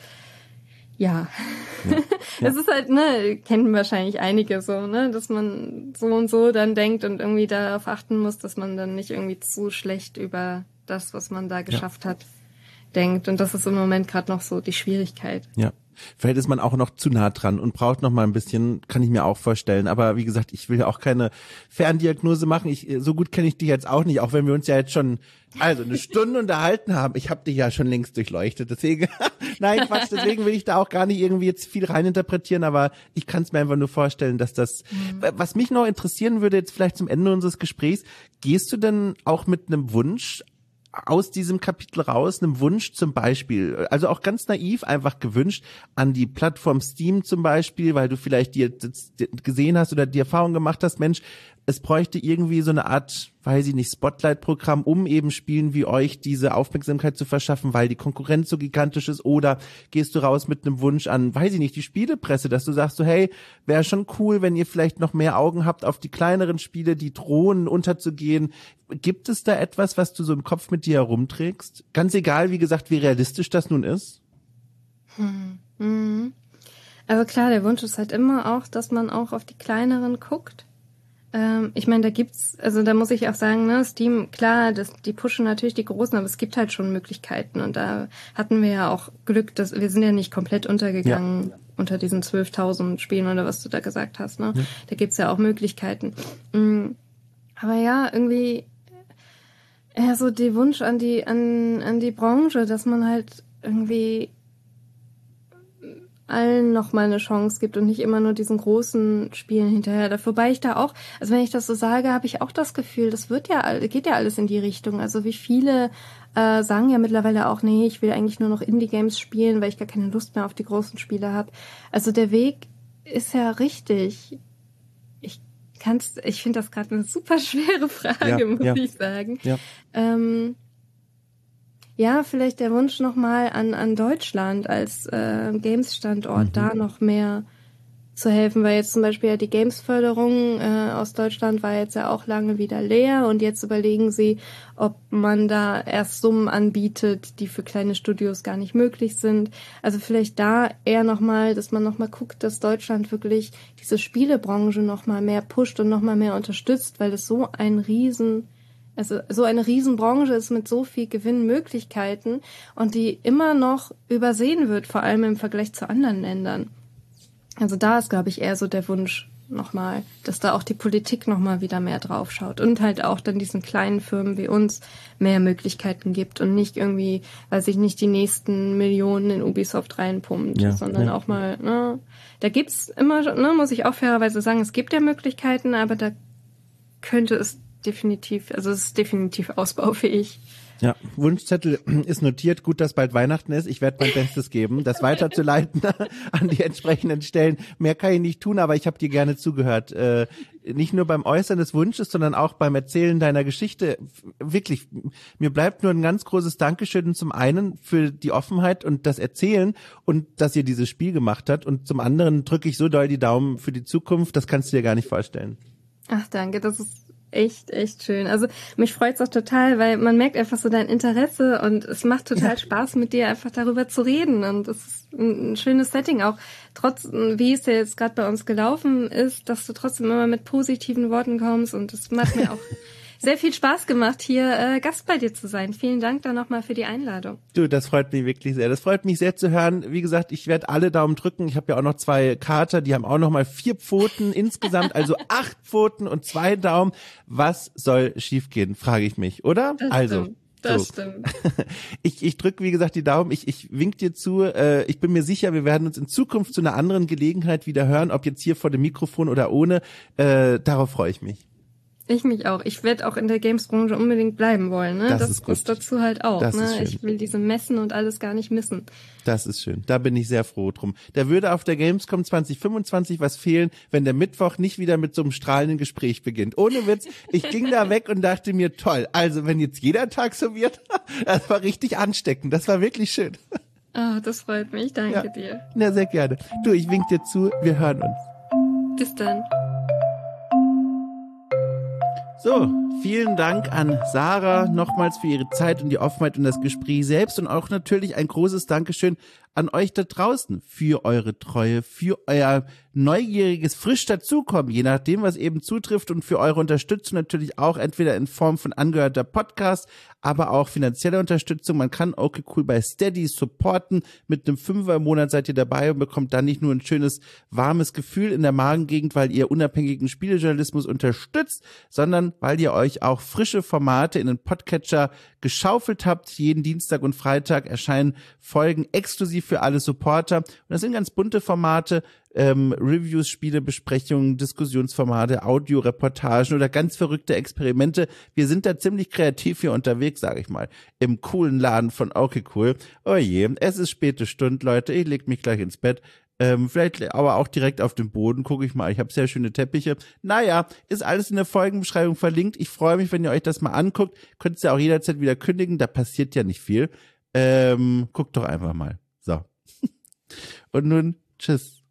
Ja, ja. ja. Es ist halt, ne, kennen wahrscheinlich einige so, ne, dass man so und so dann denkt und irgendwie darauf achten muss, dass man dann nicht irgendwie zu schlecht über das, was man da geschafft ja. hat, denkt. Und das ist im Moment gerade noch so die Schwierigkeit. Ja. Vielleicht ist man auch noch zu nah dran und braucht noch mal ein bisschen, kann ich mir auch vorstellen. Aber wie gesagt, ich will ja auch keine Ferndiagnose machen. Ich, so gut kenne ich dich jetzt auch nicht, auch wenn wir uns ja jetzt schon also eine Stunde unterhalten haben. Ich habe dich ja schon längst durchleuchtet. Deswegen, nein, Quatsch, deswegen will ich da auch gar nicht irgendwie jetzt viel reininterpretieren. Aber ich kann es mir einfach nur vorstellen, dass das, mhm. was mich noch interessieren würde, jetzt vielleicht zum Ende unseres Gesprächs, gehst du denn auch mit einem Wunsch aus diesem Kapitel raus, einem Wunsch zum Beispiel, also auch ganz naiv einfach gewünscht, an die Plattform Steam zum Beispiel, weil du vielleicht dir gesehen hast oder die Erfahrung gemacht hast, Mensch, es bräuchte irgendwie so eine Art, weiß ich nicht, Spotlight-Programm, um eben Spielen wie euch diese Aufmerksamkeit zu verschaffen, weil die Konkurrenz so gigantisch ist? Oder gehst du raus mit einem Wunsch an, weiß ich nicht, die Spielepresse, dass du sagst so, hey, wäre schon cool, wenn ihr vielleicht noch mehr Augen habt auf die kleineren Spiele, die drohen unterzugehen. Gibt es da etwas, was du so im Kopf mit dir herumträgst? Ganz egal, wie gesagt, wie realistisch das nun ist? Hm. Mhm. Also klar, der Wunsch ist halt immer auch, dass man auch auf die kleineren guckt. Ähm, ich meine, da gibt's, also da muss ich auch sagen, ne, Steam, klar, das, die pushen natürlich die Großen, aber es gibt halt schon Möglichkeiten und da hatten wir ja auch Glück, dass wir sind ja nicht komplett untergegangen ja. unter diesen zwölftausend Spielen oder was du da gesagt hast, ne? Ja. Da gibt's ja auch Möglichkeiten. Mhm. Aber ja, irgendwie eher so die Wunsch an die, an, an die Branche, dass man halt irgendwie allen noch mal eine Chance gibt und nicht immer nur diesen großen Spielen hinterher. Wobei ich da auch, also wenn ich das so sage, habe ich auch das Gefühl, das wird ja, geht ja alles in die Richtung. Also wie viele äh, sagen ja mittlerweile auch, nee, ich will eigentlich nur noch Indie-Games spielen, weil ich gar keine Lust mehr auf die großen Spiele habe. Also der Weg ist ja richtig. Ich kann's, ich finde das gerade eine super schwere Frage, ja, muss ja. ich sagen. Ja. Ähm, Ja, vielleicht der Wunsch nochmal an, an Deutschland als äh, Games-Standort, mhm. da noch mehr zu helfen, weil jetzt zum Beispiel ja die Games-Förderung äh, aus Deutschland war jetzt ja auch lange wieder leer und jetzt überlegen sie, ob man da erst Summen anbietet, die für kleine Studios gar nicht möglich sind. Also vielleicht da eher nochmal, dass man nochmal guckt, dass Deutschland wirklich diese Spielebranche nochmal mehr pusht und nochmal mehr unterstützt, weil es so ein riesen Also so eine Riesenbranche ist mit so viel Gewinnmöglichkeiten und die immer noch übersehen wird, vor allem im Vergleich zu anderen Ländern. Also da ist, glaube ich, eher so der Wunsch nochmal, dass da auch die Politik nochmal wieder mehr drauf schaut und halt auch dann diesen kleinen Firmen wie uns mehr Möglichkeiten gibt und nicht irgendwie, weiß ich nicht, die nächsten Millionen in Ubisoft reinpumpt, ja, sondern ja. auch mal, ne, da gibt's immer, ne, muss ich auch fairerweise sagen, es gibt ja Möglichkeiten, aber da könnte es definitiv, also es ist definitiv ausbaufähig. Ja, Wunschzettel ist notiert. Gut, dass bald Weihnachten ist. Ich werde mein Bestes geben, das weiterzuleiten an die entsprechenden Stellen. Mehr kann ich nicht tun, aber ich habe dir gerne zugehört. Äh, nicht nur beim Äußern des Wunsches, sondern auch beim Erzählen deiner Geschichte. Wirklich, mir bleibt nur ein ganz großes Dankeschön zum einen für die Offenheit und das Erzählen und dass ihr dieses Spiel gemacht habt. Und zum anderen drücke ich so doll die Daumen für die Zukunft. Das kannst du dir gar nicht vorstellen. Ach, danke. Das ist echt, echt schön. Also mich freut's auch total, weil man merkt einfach so dein Interesse und es macht total ja. Spaß, mit dir einfach darüber zu reden und das ist ein, ein schönes Setting auch. Trotz, wie es ja jetzt gerade bei uns gelaufen ist, dass du trotzdem immer mit positiven Worten kommst und das macht mir auch sehr viel Spaß gemacht, hier äh, Gast bei dir zu sein. Vielen Dank da nochmal für die Einladung. Du, das freut mich wirklich sehr. Das freut mich sehr zu hören. Wie gesagt, ich werde alle Daumen drücken. Ich habe ja auch noch zwei Kater, die haben auch noch mal vier Pfoten insgesamt, also acht Pfoten und zwei Daumen. Was soll schiefgehen, frage ich mich, oder? Das also. Stimmt. Das so. stimmt. Ich, ich drücke, wie gesagt, die Daumen. Ich, ich wink dir zu. Äh, ich bin mir sicher, wir werden uns in Zukunft zu einer anderen Gelegenheit wieder hören, ob jetzt hier vor dem Mikrofon oder ohne. Äh, darauf freue ich mich. Ich mich auch. Ich werde auch in der Games-Branche unbedingt bleiben wollen. Ne? Das, das ist gut. ist dazu halt auch. Das ne? ist schön. Ich will diese Messen und alles gar nicht missen. Das ist schön. Da bin ich sehr froh drum. Da würde auf der Gamescom zwanzig fünfundzwanzig was fehlen, wenn der Mittwoch nicht wieder mit so einem strahlenden Gespräch beginnt. Ohne Witz. Ich ging da weg und dachte mir, toll. Also wenn jetzt jeder Tag so wird, das war richtig ansteckend. Das war wirklich schön. Ah, oh, das freut mich. Danke ja. dir. Ja, sehr gerne. Du, ich wink dir zu. Wir hören uns. Bis dann. So, vielen Dank an Sarah nochmals für ihre Zeit und die Offenheit und das Gespräch selbst und auch natürlich ein großes Dankeschön an euch da draußen für eure Treue, für euer neugieriges frisch dazukommen, je nachdem, was eben zutrifft und für eure Unterstützung natürlich auch entweder in Form von angehörter Podcast, aber auch finanzieller Unterstützung. Man kann okay cool bei Steady supporten. Mit einem Fünfer im Monat seid ihr dabei und bekommt dann nicht nur ein schönes, warmes Gefühl in der Magengegend, weil ihr unabhängigen Spielejournalismus unterstützt, sondern weil ihr euch auch frische Formate in den Podcatcher geschaufelt habt. Jeden Dienstag und Freitag erscheinen Folgen exklusiv für alle Supporter. Und das sind ganz bunte Formate, ähm, Reviews, Spielebesprechungen, Diskussionsformate, Audioreportagen oder ganz verrückte Experimente. Wir sind da ziemlich kreativ hier unterwegs, sage ich mal, im coolen Laden von Okay Cool. Oh je, es ist späte Stunde, Leute, ich leg mich gleich ins Bett. Ähm, vielleicht aber auch direkt auf dem Boden, gucke ich mal. Ich habe sehr schöne Teppiche. Naja, ist alles in der Folgenbeschreibung verlinkt. Ich freue mich, wenn ihr euch das mal anguckt. Könnt ihr ja auch jederzeit wieder kündigen, da passiert ja nicht viel. Ähm, guckt doch einfach mal. So. Und nun, tschüss.